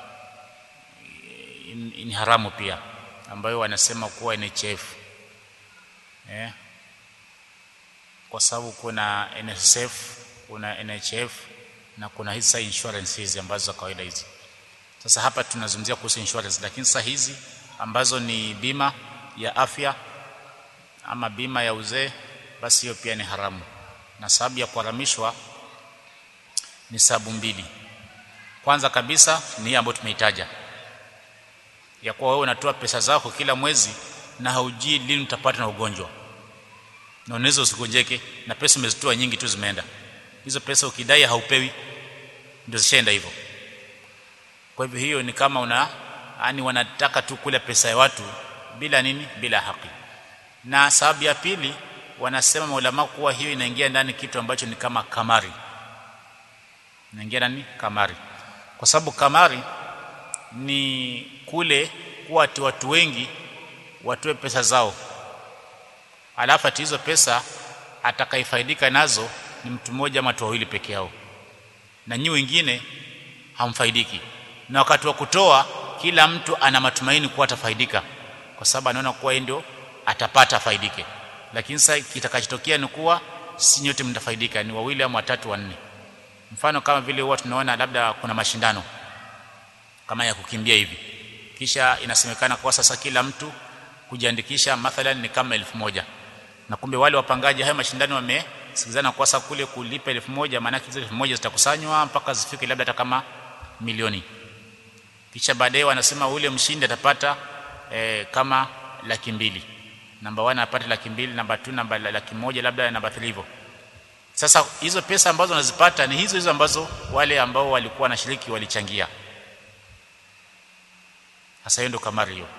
ni haramu pia, ambayo wanasema kuwa N H F eh, kwa sababu kuna N S S F, kuna N H F na kuna hizi insurance hizi ambazo za kawaida hizi. Sasa hapa tunazungumzia kuhusu insurance, lakini sasa hizi ambazo ni bima ya afya ama bima ya uzee, basi hiyo pia ni haramu, na sababu ya kuharamishwa ni sababu mbili. Kwanza kabisa ni ambayo tumeitaja, ya kuwa wewe unatoa pesa zako kila mwezi na haujui lini utapata na ugonjwa, na unaweza usigonjeke, na pesa umezitoa nyingi tu zimeenda. Hizo pesa ukidai haupewi, ndio zishaenda hivyo. Kwa hivyo hiyo ni kama una yani wanataka tu kula pesa ya watu bila nini, bila haki. Na sababu ya pili wanasema maulama kuwa hiyo inaingia ndani kitu ambacho ni kama kamari, inaingia ndani kamari, kwa sababu kamari ni kule kuwa watu wengi watoe pesa zao, alafu ati hizo pesa atakaifaidika nazo ni mtu mmoja ama watu wawili peke yao, na nyinyi wengine hamfaidiki. Na wakati wa kutoa kila mtu ana matumaini kuwa atafaidika, kwa sababu anaona kuwa yeye ndio atapata faidike, lakini sasa kitakachotokea ni kuwa si nyote mtafaidika, ni wawili ama watatu wanne. Mfano kama vile huwa tunaona labda kuna mashindano kama ya kukimbia hivi, kisha inasemekana kwa sasa kila mtu kujiandikisha mathalan ni kama elfu moja, na kumbe wale wapangaji haya mashindano wamesikizana kwa sasa kule kulipa elfu moja, maana hizo elfu moja zitakusanywa mpaka zifike labda hata kama milioni. Kisha baadaye wanasema ule mshindi atapata e, kama laki mbili, namba moja apate laki mbili, namba mbili namba laki moja, labda namba tatu hivyo. Sasa hizo pesa ambazo wanazipata ni hizo hizo ambazo wale ambao walikuwa na shiriki walichangia. Sasa hiyo ndio kamari hiyo.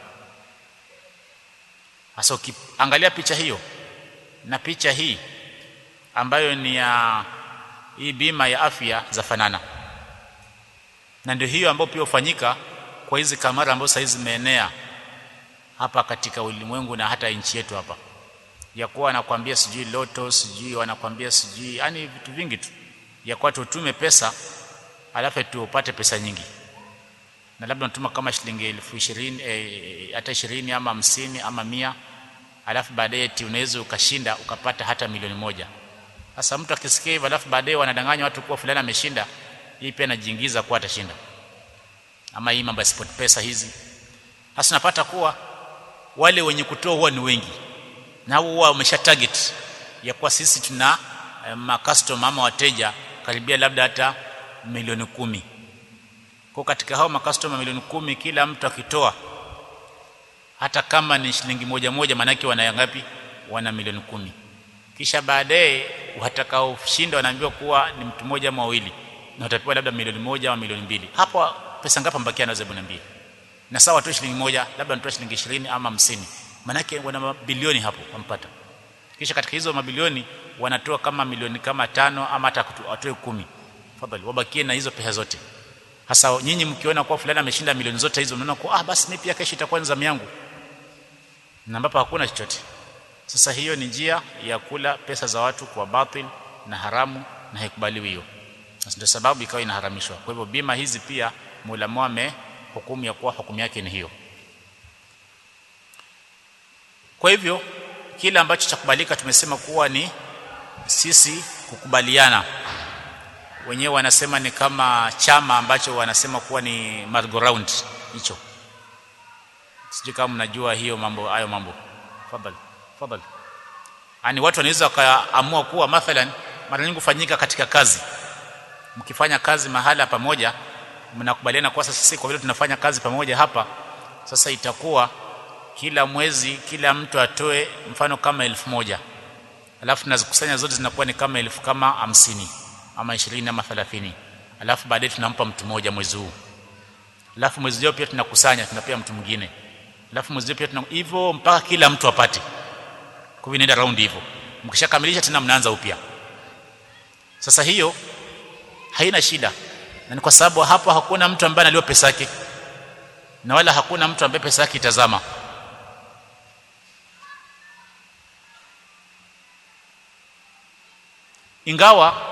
Sasa ukiangalia picha hiyo na picha hii ambayo ni ya hii bima ya afya za fanana, na ndio hiyo ambayo pia hufanyika kwa hizi kamera ambazo sasa zimeenea hapa katika ulimwengu na hata nchi yetu hapa, ya kuwa anakuambia sijui loto, sijui wanakuambia sijui, yani vitu vingi tu, ya kuwa tutume pesa alafu tuupate pesa nyingi, na labda unatuma kama shilingi elfu ishirini eh, hata ishirini ama hamsini ama mia, alafu baadaye eti unaweza ukashinda ukapata hata milioni moja. Sasa mtu akisikia hivyo alafu baadaye wanadanganya watu kuwa fulani ameshinda, hii pia anajiingiza kuwa atashinda. Ama hii mambo ya sport pesa hizi, sasa napata kuwa wale wenye kutoa huwa ni wengi, na huwa wamesha target ya kuwa sisi tuna eh, ma customer ama wateja karibia labda hata milioni kumi. Kwa katika hao ma customer milioni kumi, kila mtu akitoa hata kama ni shilingi moja moja, manake wana ngapi? Wana milioni kumi. Kisha baadaye watakaoshinda wanaambiwa kuwa ni mtu mmoja ama wawili, na watapewa labda milioni moja au milioni mbili. Hapo pesa ngapi mbakia naweza kuniambia? Na sawa tu shilingi moja, labda nitoa shilingi ishirini ama hamsini, manake wana mabilioni hapo wampata. Kisha katika hizo mabilioni wanatoa kama milioni kama tano ama hata watoe kumi, fadhali wabakie na hizo pesa zote. Hasa nyinyi mkiona kwa fulani ameshinda milioni zote hizo, mnaona kwa ah, basi mimi pia kesho itakuwa ni zamu yangu, na ambapo hakuna chochote. Sasa hiyo ni njia ya kula pesa za watu kwa batil na haramu, na haikubaliwi hiyo. Sasa ndio sababu ikawa inaharamishwa. Kwa hivyo bima hizi pia Mola ame hukumu ya kuwa hukumu yake ni hiyo. Kwa hivyo kila ambacho chakubalika tumesema kuwa ni sisi kukubaliana. Wenyewe wanasema ni kama chama ambacho wanasema kuwa ni merry-go-round hicho. Sijui kama mnajua hiyo mambo, hayo mambo. Fadhali, fadhali. Yaani watu wanaweza kaamua kuwa mathalan mara nyingi kufanyika katika kazi. Mkifanya kazi mahala pamoja, mnakubaliana kwa sasa sisi kwa vile tunafanya kazi pamoja hapa, sasa itakuwa kila mwezi kila mtu atoe mfano kama elfu moja, alafu tunazikusanya zote zinakuwa ni kama elfu kama hamsini ama ishirini ama thelathini, alafu baadaye tunampa mtu mmoja mwezi huu, alafu mwezi ujao pia tunakusanya tunapea mtu mwingine, alafu mwezi ujao pia tuna hivyo mpaka kila mtu apate. Kwa hivyo inaenda round hivyo, mkishakamilisha tena mnaanza upya. Sasa hiyo haina shida, na ni kwa sababu hapo hakuna mtu ambaye analiwa pesa yake, na wala hakuna mtu ambaye pesa yake itazama. Ingawa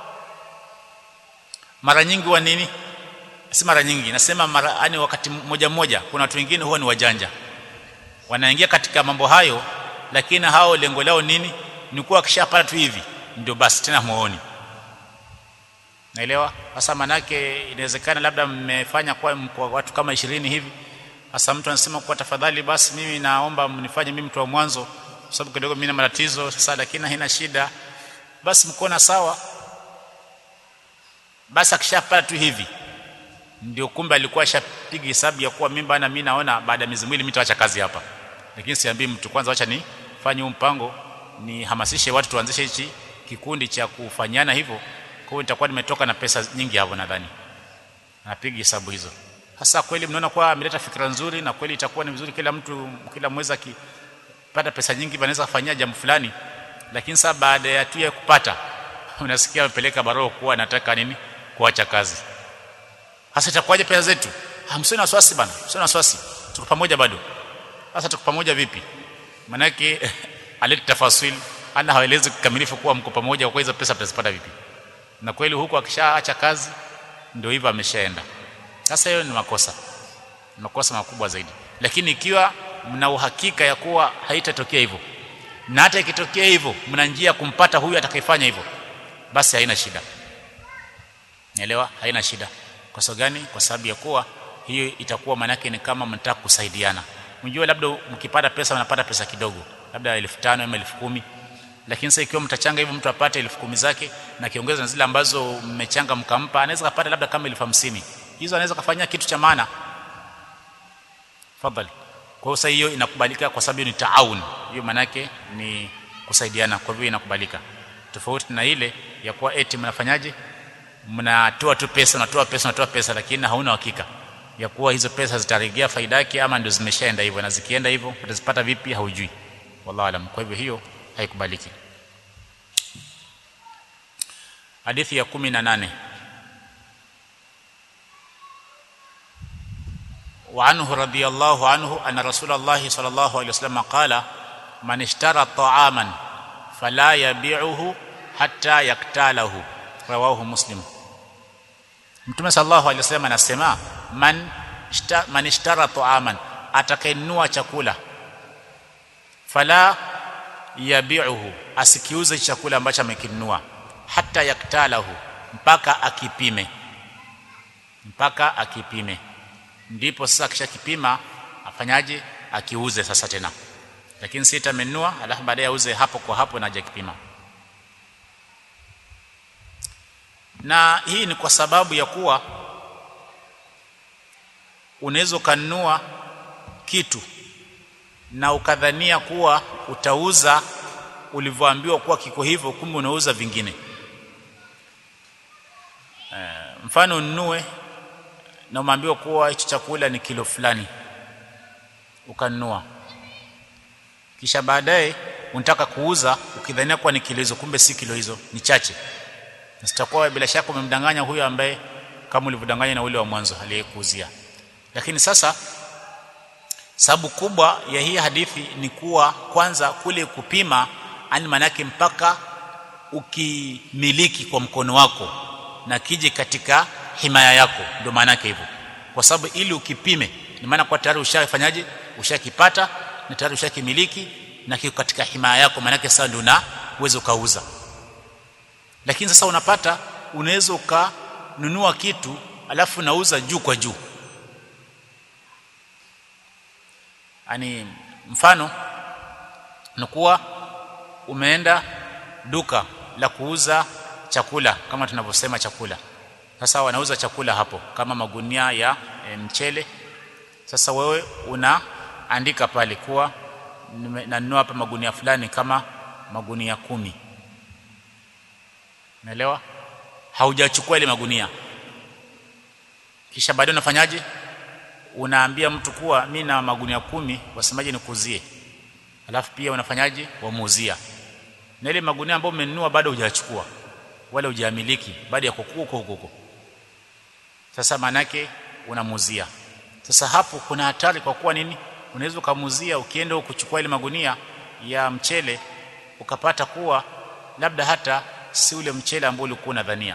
mara nyingi wa nini, si mara nyingi nasema mara, yani wakati mmoja mmoja kuna watu wengine huwa ni wajanja, wanaingia katika mambo hayo, lakini hao lengo lao nini? Ni kuwa kishapata tu hivi ndio basi tena muone. Naelewa? Sasa manake inawezekana labda mmefanya kwa, kwa watu kama ishirini hivi. Sasa mtu anasema kwa tafadhali basi mimi naomba mnifanye mimi mtu wa mwanzo kwa sababu kidogo mimi na matatizo sasa, lakini haina shida. Basi mkona sawa. Basi akishapata tu hivi ndio kumbe alikuwa ashapiga hesabu ya kuwa mimi bana, mimi naona baada ya miezi miwili mimi nitaacha kazi hapa. Lakini siambii mtu kwanza acha nifanye huu mpango, ni hamasishe watu tuanzishe hichi kikundi cha kufanyana hivyo. Kwa hiyo nitakuwa nimetoka na pesa nyingi hapo nadhani. Anapiga hesabu hizo. Hasa kweli mnaona kwa ameleta fikra nzuri, na kweli itakuwa ni vizuri kila mtu kila mwezi akipata pesa nyingi anaweza kufanyia jambo fulani. Lakini sasa baada ya tu ya kupata unasikia amepeleka barua kuwa anataka nini? Kuacha kazi. Hasa itakuwaje pesa zetu? Hamsini wasiwasi bana, hamsini wasiwasi. Tuko pamoja bado. Sasa tuko pamoja vipi? Maana yake aleta tafasili, ana haelezi kikamilifu kuwa mko pamoja, kwa hizo pesa tutazipata vipi? Na kweli huko akishaacha kazi ndio hivyo ameshaenda. Sasa hiyo ni makosa. Ni makosa makubwa zaidi. Lakini ikiwa mna uhakika ya kuwa haitatokea hivyo, na hata ikitokea hivyo mna njia kumpata huyu atakayefanya hivyo, basi haina shida. Naelewa? Haina shida. Kwa sababu gani? Kwa sababu ya kuwa hiyo itakuwa maana yake ni kama mnataka kusaidiana. Mjue labda mkipata pesa mnapata pesa kidogo, labda elfu tano ama elfu kumi. Lakini sasa ikiwa mtachanga hivyo mtu apate elfu kumi zake na kiongeza na zile ambazo mmechanga mkampa, anaweza kupata labda kama elfu hamsini. Hizo anaweza kufanyia kitu cha maana. Fadhali. Kwa hiyo sasa hiyo inakubalika kwa sababu ni taawun. Hiyo maana yake ni kusaidiana, kwa hivyo inakubalika. Tofauti na ile ya kuwa eti mnafanyaje? Mnatoa tu pesa, natoa pesa, natoa pesa, lakini hauna hakika ya kuwa hizo pesa zitarejea faida yake ama ndio zimeshaenda hivyo, na zikienda hivyo utazipata vipi haujui. Wallahu alam. Kwa hivyo hiyo haikubaliki. Hadithi ya kumi na nane. Wa anhu radiyallahu anhu anna Rasulullah sallallahu alayhi wasallam qala man ishtara ta'aman fala yabi'uhu hatta yaktalahu, rawahu Muslim. Mtume sallallahu alayhi wasallam anasema man ishta, man ishtara ta'aman, atakayenunua chakula, fala yabi'uhu, asikiuze chakula ambacho amekinunua, hata yaktalahu, mpaka akipime, mpaka akipime. Ndipo sasa kisha kipima afanyaje? Akiuze sasa tena. Lakini si tamenunua alafu baadaye auze hapo kwa hapo na haja kipima. Na hii ni kwa sababu ya kuwa unaweza kununua kitu na ukadhania kuwa utauza ulivyoambiwa kuwa kiko hivyo, kumbe unauza vingine. E, mfano ununue na umeambiwa kuwa hicho chakula ni kilo fulani, ukanunua, kisha baadaye unataka kuuza ukidhania kuwa ni kilo hizo, kumbe si kilo hizo, ni chache. Na sitakuwa bila shaka umemdanganya huyo ambaye kama ulivyodanganya na ule wa mwanzo aliyekuuzia. Lakini sasa sababu kubwa ya hii hadithi ni kuwa kwanza kule kupima, ani manake mpaka ukimiliki kwa mkono wako na kije katika himaya yako, ndio maana yake hivyo. Kwa sababu ili ukipime ni maana kwa tayari ushafanyaje, ushakipata na tayari ushakimiliki na kiko katika himaya yako, maana yake sasa ndio na uwezo kauza. Lakini sasa unapata unaweza ukanunua kitu alafu nauza juu kwa juu. Ani mfano nakuwa umeenda duka la kuuza chakula, kama tunavyosema chakula. Sasa wanauza chakula hapo kama magunia ya e, mchele. Sasa wewe unaandika pale kuwa nanunua hapa magunia fulani kama magunia kumi. Unaelewa? Haujachukua ile magunia. Kisha baadaye unafanyaje? Unaambia mtu kuwa mimi na magunia kumi, wasemaje nikuuzie. Alafu pia unafanyaje? Wamuuzia. Na ile magunia ambayo umenunua bado hujachukua wala hujamiliki, baada ya kukua huko huko. Sasa manake unamuuzia. Sasa hapo kuna hatari kwa kuwa nini? Unaweza kumuuzia ukienda kuchukua ile magunia ya mchele ukapata kuwa labda hata si ule mchele ambao ulikuwa unadhania.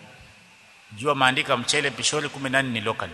Jua maandika mchele pishori kumi na nne ni local.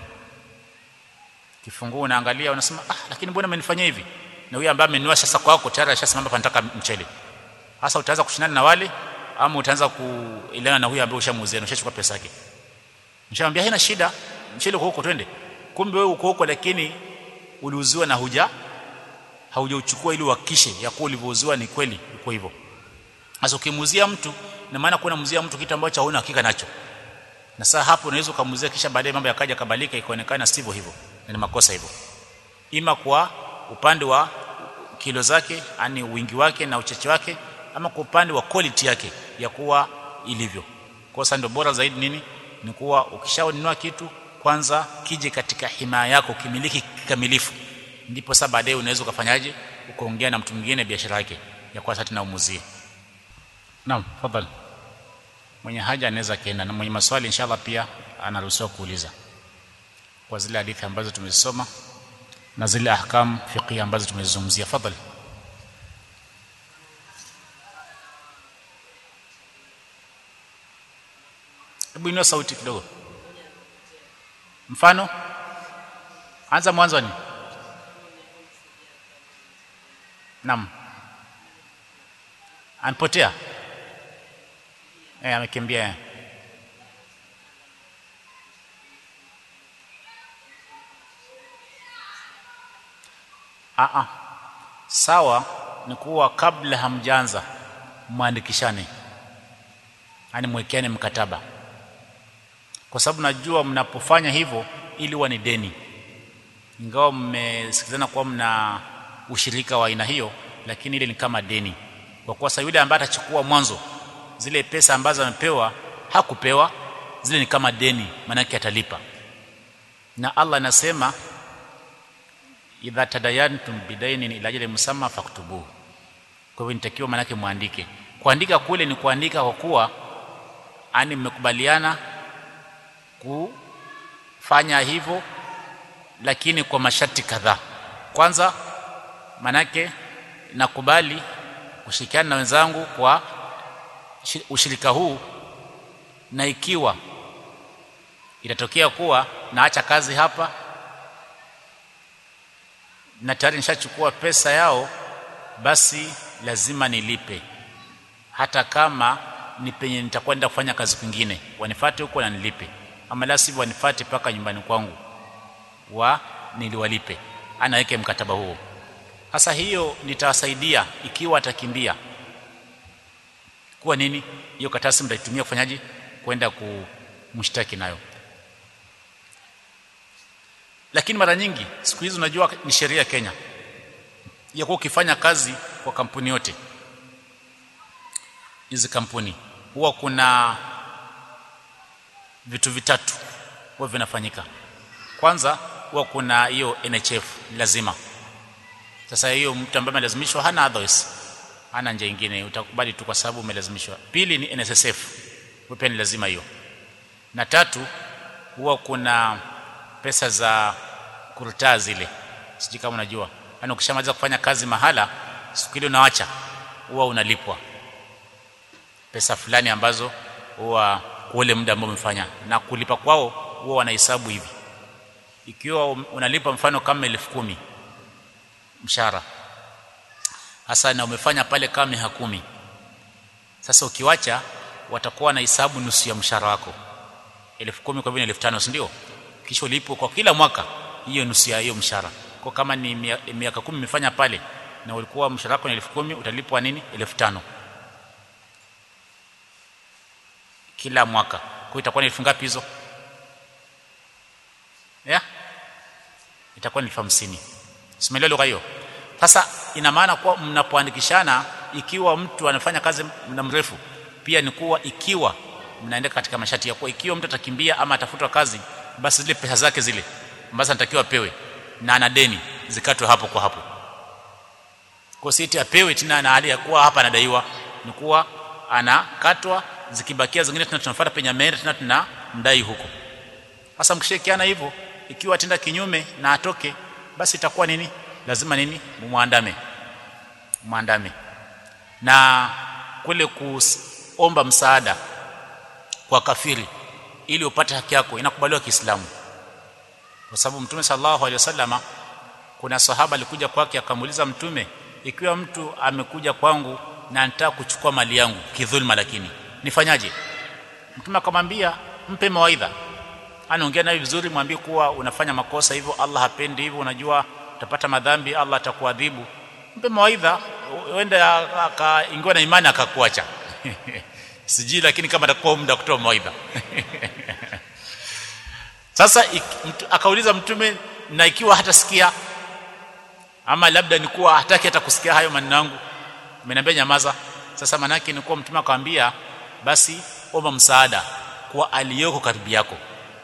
Kifunguu unaangalia unasema ah, lakini mbona amenifanyia hivi? Na huyu ambaye amenunua sasa kwako tayari ashasema hapa nataka mchele. Sasa utaanza kushindana na wale ama utaanza kuelewana na huyu ambaye ushamuuzia na ushachukua pesa yake. Nishamwambia haina shida, mchele uko huko twende. Kumbe wewe uko huko lakini uliuziwa na huja haujauchukua ili uhakikishe ya kuwa ulivyouziwa ni kweli uko hivyo. Sasa ukimuuzia mtu na maana kuna muuzia mtu kitu ambacho hauna hakika nacho. Na sasa hapo unaweza kumuuzia kisha baadaye mambo yakaja kabalika ikaonekana sivyo hivyo. Ni makosa hivyo. Ima kwa upande wa kilo zake, yani wingi wake na uchache wake, ama kwa upande wa quality yake ya kuwa ilivyo. Kwa sababu ndio bora zaidi nini? Ni kuwa ukishaonunua kitu kwanza kije katika himaya yako kimiliki kikamilifu. Ndipo sasa baadaye unaweza kufanyaje? Ukaongea na mtu mwingine biashara yake ya kwa sasa tunauzie. Naam, tafadhali. Mwenye haja anaweza kaenda, na mwenye maswali inshallah pia anaruhusiwa kuuliza. Kwa zile hadithi ambazo tumezisoma na zile ahkam fiqhi ambazo tumezungumzia. Tafadhali. Hebu inua sauti kidogo. Mfano anza mwanzo ni. Naam. Anapotea. Eh, amekimbia. Ah ah. Sawa ni kuwa kabla hamjaanza muandikishane. Yaani mwekeane mkataba. Kwa sababu najua mnapofanya hivyo ili wa ni deni. Ingawa mmesikizana kwa mna ushirika wa aina hiyo, lakini ile ni kama deni. Kwa kuwa sasa yule ambaye atachukua mwanzo zile pesa ambazo amepewa hakupewa, zile ni kama deni, maana yake atalipa. Na Allah anasema idha tadayantum bidainin ila ajalin musamma faktubuhu. Kwa hivyo nitakiwa maana yake muandike. Kuandika kule ni kuandika kwa kuwa ani mmekubaliana kufanya hivyo, lakini kwa masharti kadhaa. Kwanza manake nakubali kushirikiana na wenzangu kwa ushirika huu, na ikiwa itatokea kuwa naacha kazi hapa na tayari nishachukua pesa yao, basi lazima nilipe, hata kama ni penye nitakwenda kufanya kazi kwingine, wanifuate huko na nilipe, ama la sivyo wanifuate paka nyumbani kwangu wa niliwalipe. Anaweke mkataba huo. Sasa hiyo nitawasaidia ikiwa atakimbia. Kwa nini? Hiyo karatasi mtaitumia kufanyaje? Kwenda kumshtaki nayo. Lakini mara nyingi siku hizi unajua ni sheria Kenya ya kuwa ukifanya kazi kwa kampuni yote hizi kampuni huwa kuna vitu vitatu huwa vinafanyika. Kwanza huwa kuna hiyo N H F lazima. Sasa hiyo mtu ambaye amelazimishwa hana otherwise, hana njia nyingine, utakubali tu kwa sababu umelazimishwa. Pili ni N S S F, huwa pia ni lazima hiyo. Na tatu huwa kuna pesa za kurtaa zile, sijui kama unajua, yaani ukishamaliza kufanya kazi mahala, siku ile unaacha huwa unalipwa pesa fulani ambazo huwa ule muda ambao umefanya, na kulipa kwao huwa wanahesabu hivi. Ikiwa unalipa mfano kama elfu kumi mshahara hasa na umefanya pale kama miaka kumi, sasa ukiwacha watakuwa na hesabu nusu ya mshahara wako elfu kumi, kwa hivyo ni elfu tano, si ndio? Kisha ulipo kwa kila mwaka hiyo nusu ya hiyo mshahara. Kwa kama ni miaka kumi umefanya pale na ulikuwa mshahara wako ni elfu kumi, utalipwa nini? elfu tano kila mwaka. Kwa itakuwa ni elfu ngapi hizo? Yeah? Itakuwa ni elfu hamsini. Simeelewa lugha hiyo? Sasa ina maana kwa mnapoandikishana, ikiwa mtu anafanya kazi muda mrefu, pia ni kuwa ikiwa mnaenda katika mashati ya kuwa ikiwa mtu atakimbia ama atafutwa kazi, basi zile pesa zake zile ambazo anatakiwa apewe na ana deni zikatwe hapo kwa hapo. Kwa siti apewe tena na hali ya kuwa hapa anadaiwa, ni kuwa anakatwa, zikibakia zingine tunafuata penye ameenda tena tunamdai huko. Sasa mkishikiana hivyo, ikiwa atenda kinyume na atoke, basi itakuwa nini? Lazima nini? Muandame. Muandame. Na kule kuomba msaada kwa kafiri ili upate haki yako inakubaliwa Kiislamu. Kwa sababu Mtume sallallahu alaihi wasallama, kuna sahaba alikuja kwake akamuuliza Mtume, ikiwa mtu amekuja kwangu na anataka kuchukua mali yangu kidhulma, lakini nifanyaje? Mtume akamwambia mpe mawaidha, anaongea naye vizuri, mwambie kuwa unafanya makosa hivyo, Allah hapendi hivyo, unajua utapata madhambi, Allah atakuadhibu. Mpe mawaidha, uende akaingiwa na imani akakuacha. Sijui lakini kama atakuwa muda kutoa mawaidha. Sasa akauliza Mtume, na ikiwa hatasikia ama labda ni kuwa hataki hata kusikia hayo maneno yangu, ameniambia nyamaza. Sasa manake ni kuwa Mtume akamwambia basi omba msaada kwa aliyoko karibu yako.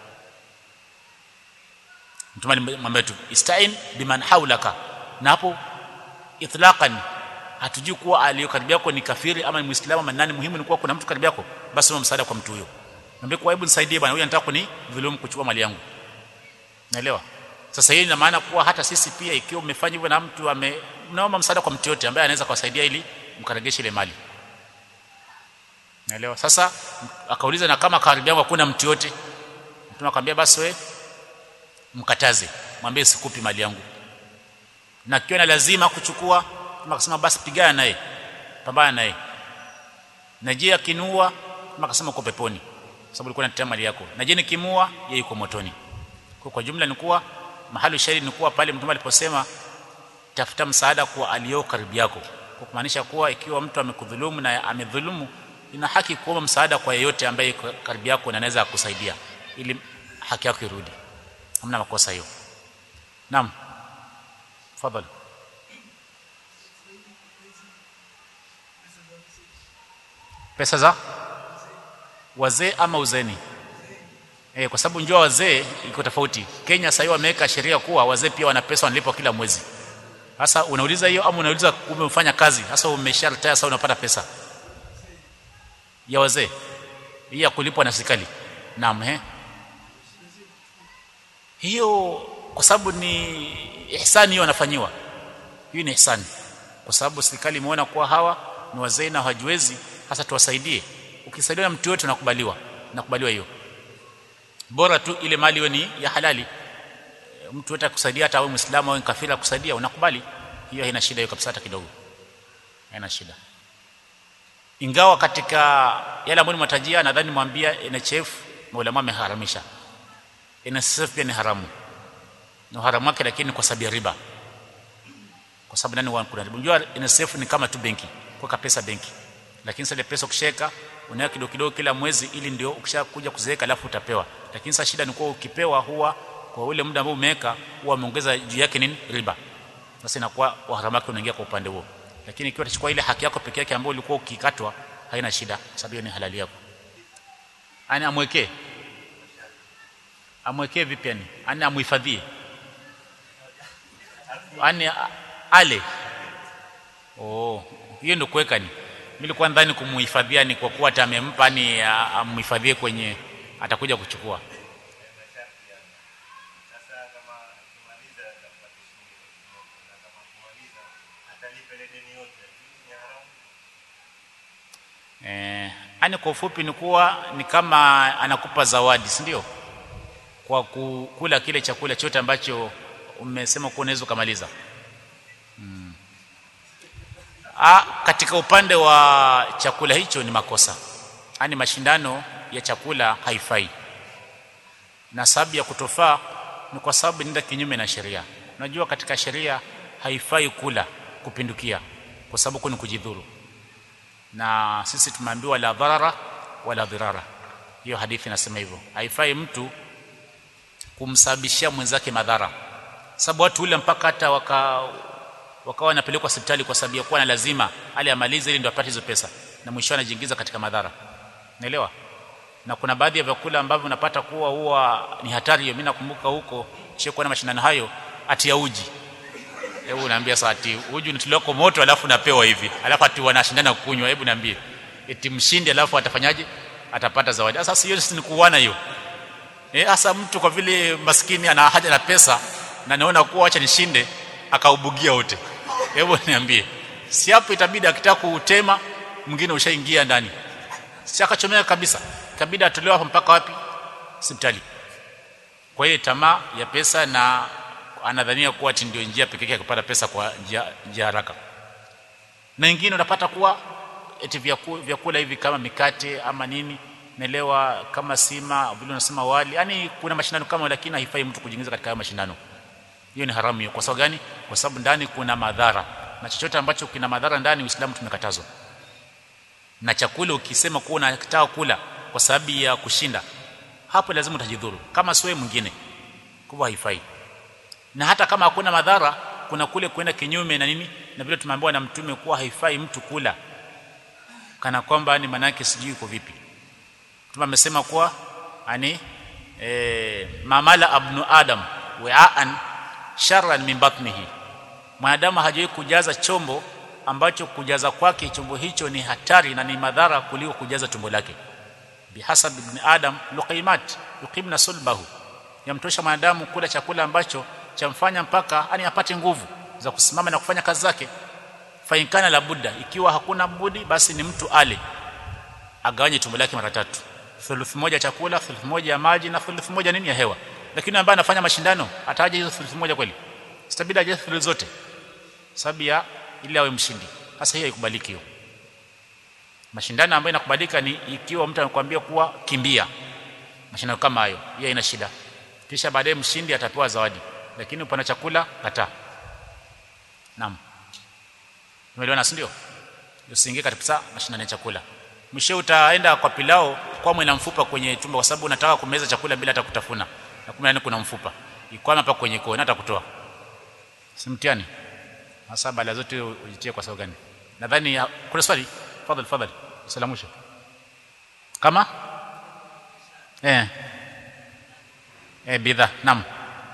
Mtume alimwambia tu istain biman haulaka, na hapo itlaqan hatujui kuwa aliyoko karibu yako ni kafiri ama ni Muislamu ama nani. Muhimu ni kuwa kuna mtu karibu yako, basi omba msaada kwa mtu huyo. Mwambie kwa hebu nisaidie bwana, huyu anataka kuni dhulumu kuchukua mali yangu. Naelewa? Sasa hii ina maana kuwa hata sisi pia ikiwa umefanya hivyo na mtu ame naomba msaada kwa mtu yote ambaye anaweza kuwasaidia ili mkaregeshe ile mali. Naelewa? Sasa akauliza, na kama karibu yangu hakuna mtu yote? Mtume akamwambia basi we mkataze, mwambie sikupi mali yangu. Na kiwa na lazima kuchukua, Mtume akasema basi pigana naye, pambana naye. Na je akinua, Mtume akasema uko peponi, sababu ulikuwa unatetea mali yako. Na je nikimua, yeye yuko motoni. Kwa kwa jumla ni kuwa mahali shahidi ni kuwa pale Mtume aliposema tafuta msaada kwa aliyoko karibu yako, kwa kumaanisha kuwa ikiwa mtu amekudhulumu na amedhulumu, ina haki kuomba msaada kwa yeyote ambaye karibu yako na anaweza kukusaidia ili haki yako irudi. Hamna makosa hiyo. Naam. Tafadhali. Pesa za wazee ama uzeni? Eh, kwa sababu njoo wazee iko tofauti. Kenya sasa hivi wameweka sheria kuwa wazee pia wana pesa wanalipwa kila mwezi. Sasa unauliza hiyo ama unauliza umefanya kazi sasa umesharetire sasa unapata pesa ya wazee hii ya kulipwa na serikali? Naam. Eh, hiyo kwa sababu ni ihsani, hiyo wanafanywa, hiyo ni ihsani, kwa sababu serikali imeona kuwa hawa ni wazee na hawajiwezi, hasa tuwasaidie. Ukisaidia mtu yote unakubaliwa, nakubaliwa hiyo, bora tu ile mali iwe ni ya halali. Mtu yote akusaidia, hata awe Muislamu au kafiri akusaidia, unakubali, hiyo haina shida hiyo kabisa hata kidogo, haina shida. Ingawa katika yale ambayo nimetajia, nadhani mwambia N H F maulama wameharamisha, N S S F pia ni haramu, na haramu wake lakini kwa sababu ya riba. Kwa sababu nani wana kuna riba? Unajua N S S F ni kama tu benki, kwa pesa benki, lakini sasa ile pesa ukisheka unaweka kidogo kidogo kila mwezi, ili ndio ukishakuja kuzeeka alafu utapewa. Lakini sasa shida ni kwa ukipewa huwa kwa ule muda ambao umeweka huwa umeongeza juu yake nini? Riba. Sasa inakuwa uharamu wake unaingia kwa upande huo. Lakini ikiwa utachukua ile haki yako peke yake ambayo ulikuwa ukikatwa, haina shida, sababu hiyo ni halali yako. Ani amwekee amwekee vipi yani? Ani amuhifadhie, ani ale. Oh, hiyo ndio kuweka ni. Mimi nilikuwa nadhani kumuhifadhia ni kwa kuwa atamempa ni amhifadhie kwenye atakuja kuchukua. Sasa kama kimaliza kama kumaliza atalipa ile deni yote ni haramu. Eh, ani kwa ufupi ni kuwa ni kama anakupa zawadi, si ndio? Kwa kukula kile chakula chote ambacho umesema kuwa unaweza kumaliza. Hmm. Ah, katika upande wa chakula hicho ni makosa. Ani mashindano ya chakula haifai. Na sababu ya kutofaa ni kwa sababu nenda kinyume na sheria. Unajua katika sheria haifai kula kupindukia kwa sababu kuna kujidhuru. Na sisi tumeambiwa la dharara wala dhirara. Hiyo hadithi inasema hivyo. Haifai mtu kumsababishia mwenzake madhara. Sababu watu ule mpaka hata waka wakawa wanapelekwa hospitali kwa sababu ya kuwa na lazima ali amalize ili ndio apate hizo pesa, na mwisho anajiingiza katika madhara. Unaelewa? Na kuna baadhi ya vyakula ambavyo unapata kuwa huwa ni hatari. Mimi nakumbuka huko sio kuwa na mashindano hayo ati ya uji. Hebu naambia sasa ati uji unatiliwa moto alafu napewa hivi. Alafu ati wanashindana kunywa. Hebu niambie. Eti mshindi alafu atafanyaje? Atapata zawadi. Sasa hiyo si ni kuwana hiyo. Eh, hasa mtu kwa vile maskini ana haja na pesa na naona kuwa acha nishinde akaubugia wote. Hebu niambie. Si hapo itabidi akitaka kuutema mwingine ushaingia ndani. Si akachomeka kabisa. Ikabidi atolewa hapo mpaka wapi? Hospitali. Kwa hiyo tamaa ya pesa, na anadhania kuwa ati ndio njia pekee ya kupata pesa kwa njia, njia haraka. Na wengine unapata kuwa eti vyakula, vyakula hivi kama mikate ama nini, naelewa kama sima, vile unasema wali. Yaani kuna mashindano kama, lakini haifai mtu kujiingiza katika hayo mashindano. Hiyo ni haramu hiyo. Kwa sababu gani? Kwa sababu ndani kuna madhara. Na chochote ambacho kina madhara ndani, Uislamu tumekatazwa. Na chakula ukisema kuwa unataka kula kwa sababu ya kushinda, hapo lazima utajidhuru kama sio mwingine. Kwa haifai. Na hata kama hakuna madhara, kuna kule kwenda kinyume na nini, na vile tumeambiwa na Mtume kuwa haifai mtu kula kana kwamba ni manake sijui uko vipi. Mtume amesema kuwa ani eh mamala ibn adam wa'an sharran min batnihi, mwanadamu hajui kujaza chombo ambacho kujaza kwake chombo hicho ni hatari na ni madhara kuliko kujaza tumbo lake. Bihasab ibn adam luqaimat yuqimna sulbahu, yamtosha mwanadamu kula chakula ambacho chamfanya mpaka ani apate nguvu za kusimama na kufanya kazi zake. Fainkana la budda, ikiwa hakuna budi basi ni mtu ale agawanye tumbo lake mara tatu, thuluthi moja chakula, thuluthi moja ya maji na thuluthi moja nini ya hewa. Lakini ambaye anafanya mashindano ataje hizo thuluthi moja kweli? Sitabidi aje thuluthi zote sababu ya ili awe mshindi. Sasa hiyo haikubaliki hiyo. Mashindano ambayo inakubalika ni ikiwa mtu anakuambia kuwa kimbia. Mashindano kama hayo, hiyo ina shida. Kisha baadaye mshindi atapewa zawadi. Lakini upana chakula kataa. Naam. Umeelewana si ndio? Usiingie katika mashindano ya chakula. Mwisho utaenda kwa pilao kwa mwe na mfupa kwenye tumbo kwa sababu unataka kumeza chakula bila hata kutafuna. Na kumbe kuna mfupa. Ikwama hapa kwenye koo na hata kutoa. Simtiani. Hasa bala zote ujitie kwa sababu gani? Nadhani kuna swali. Fadhali fadhali. Salamusha. Kama? Eh. Eh bidhaa. Naam.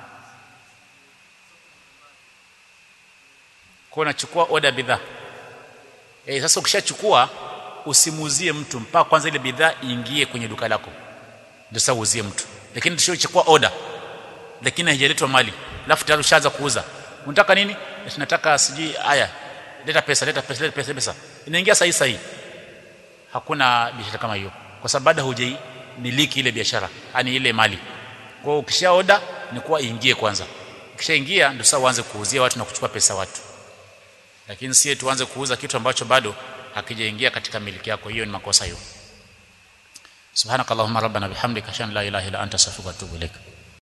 Kwa unachukua order bidhaa. Eh sasa ukishachukua usimuuzie mtu mpaka kwanza ile bidhaa iingie kwenye duka lako. Ndio sasa uuzie mtu. Lakini tushochukua order. Lakini haijaletwa mali. Alafu tayari ushaanza kuuza. Unataka nini? Tunataka siji haya. Leta pesa, leta pesa, leta pesa, pesa. Inaingia sahi sahi. Hakuna biashara kama hiyo. Kwa sababu baada hujai miliki ile biashara, yani ile mali. Kwa hiyo ukisha order ni kuwa iingie kwanza. Ukishaingia ndio sasa uanze kuuzia watu na kuchukua pesa watu. Lakini si tuanze kuuza kitu ambacho bado hakijaingia katika miliki yako. Hiyo ni makosa hiyo. Subhanakallahumma rabbana bihamdika ashhadu an la ilaha illa anta astaghfiruka wa atubu ilaik.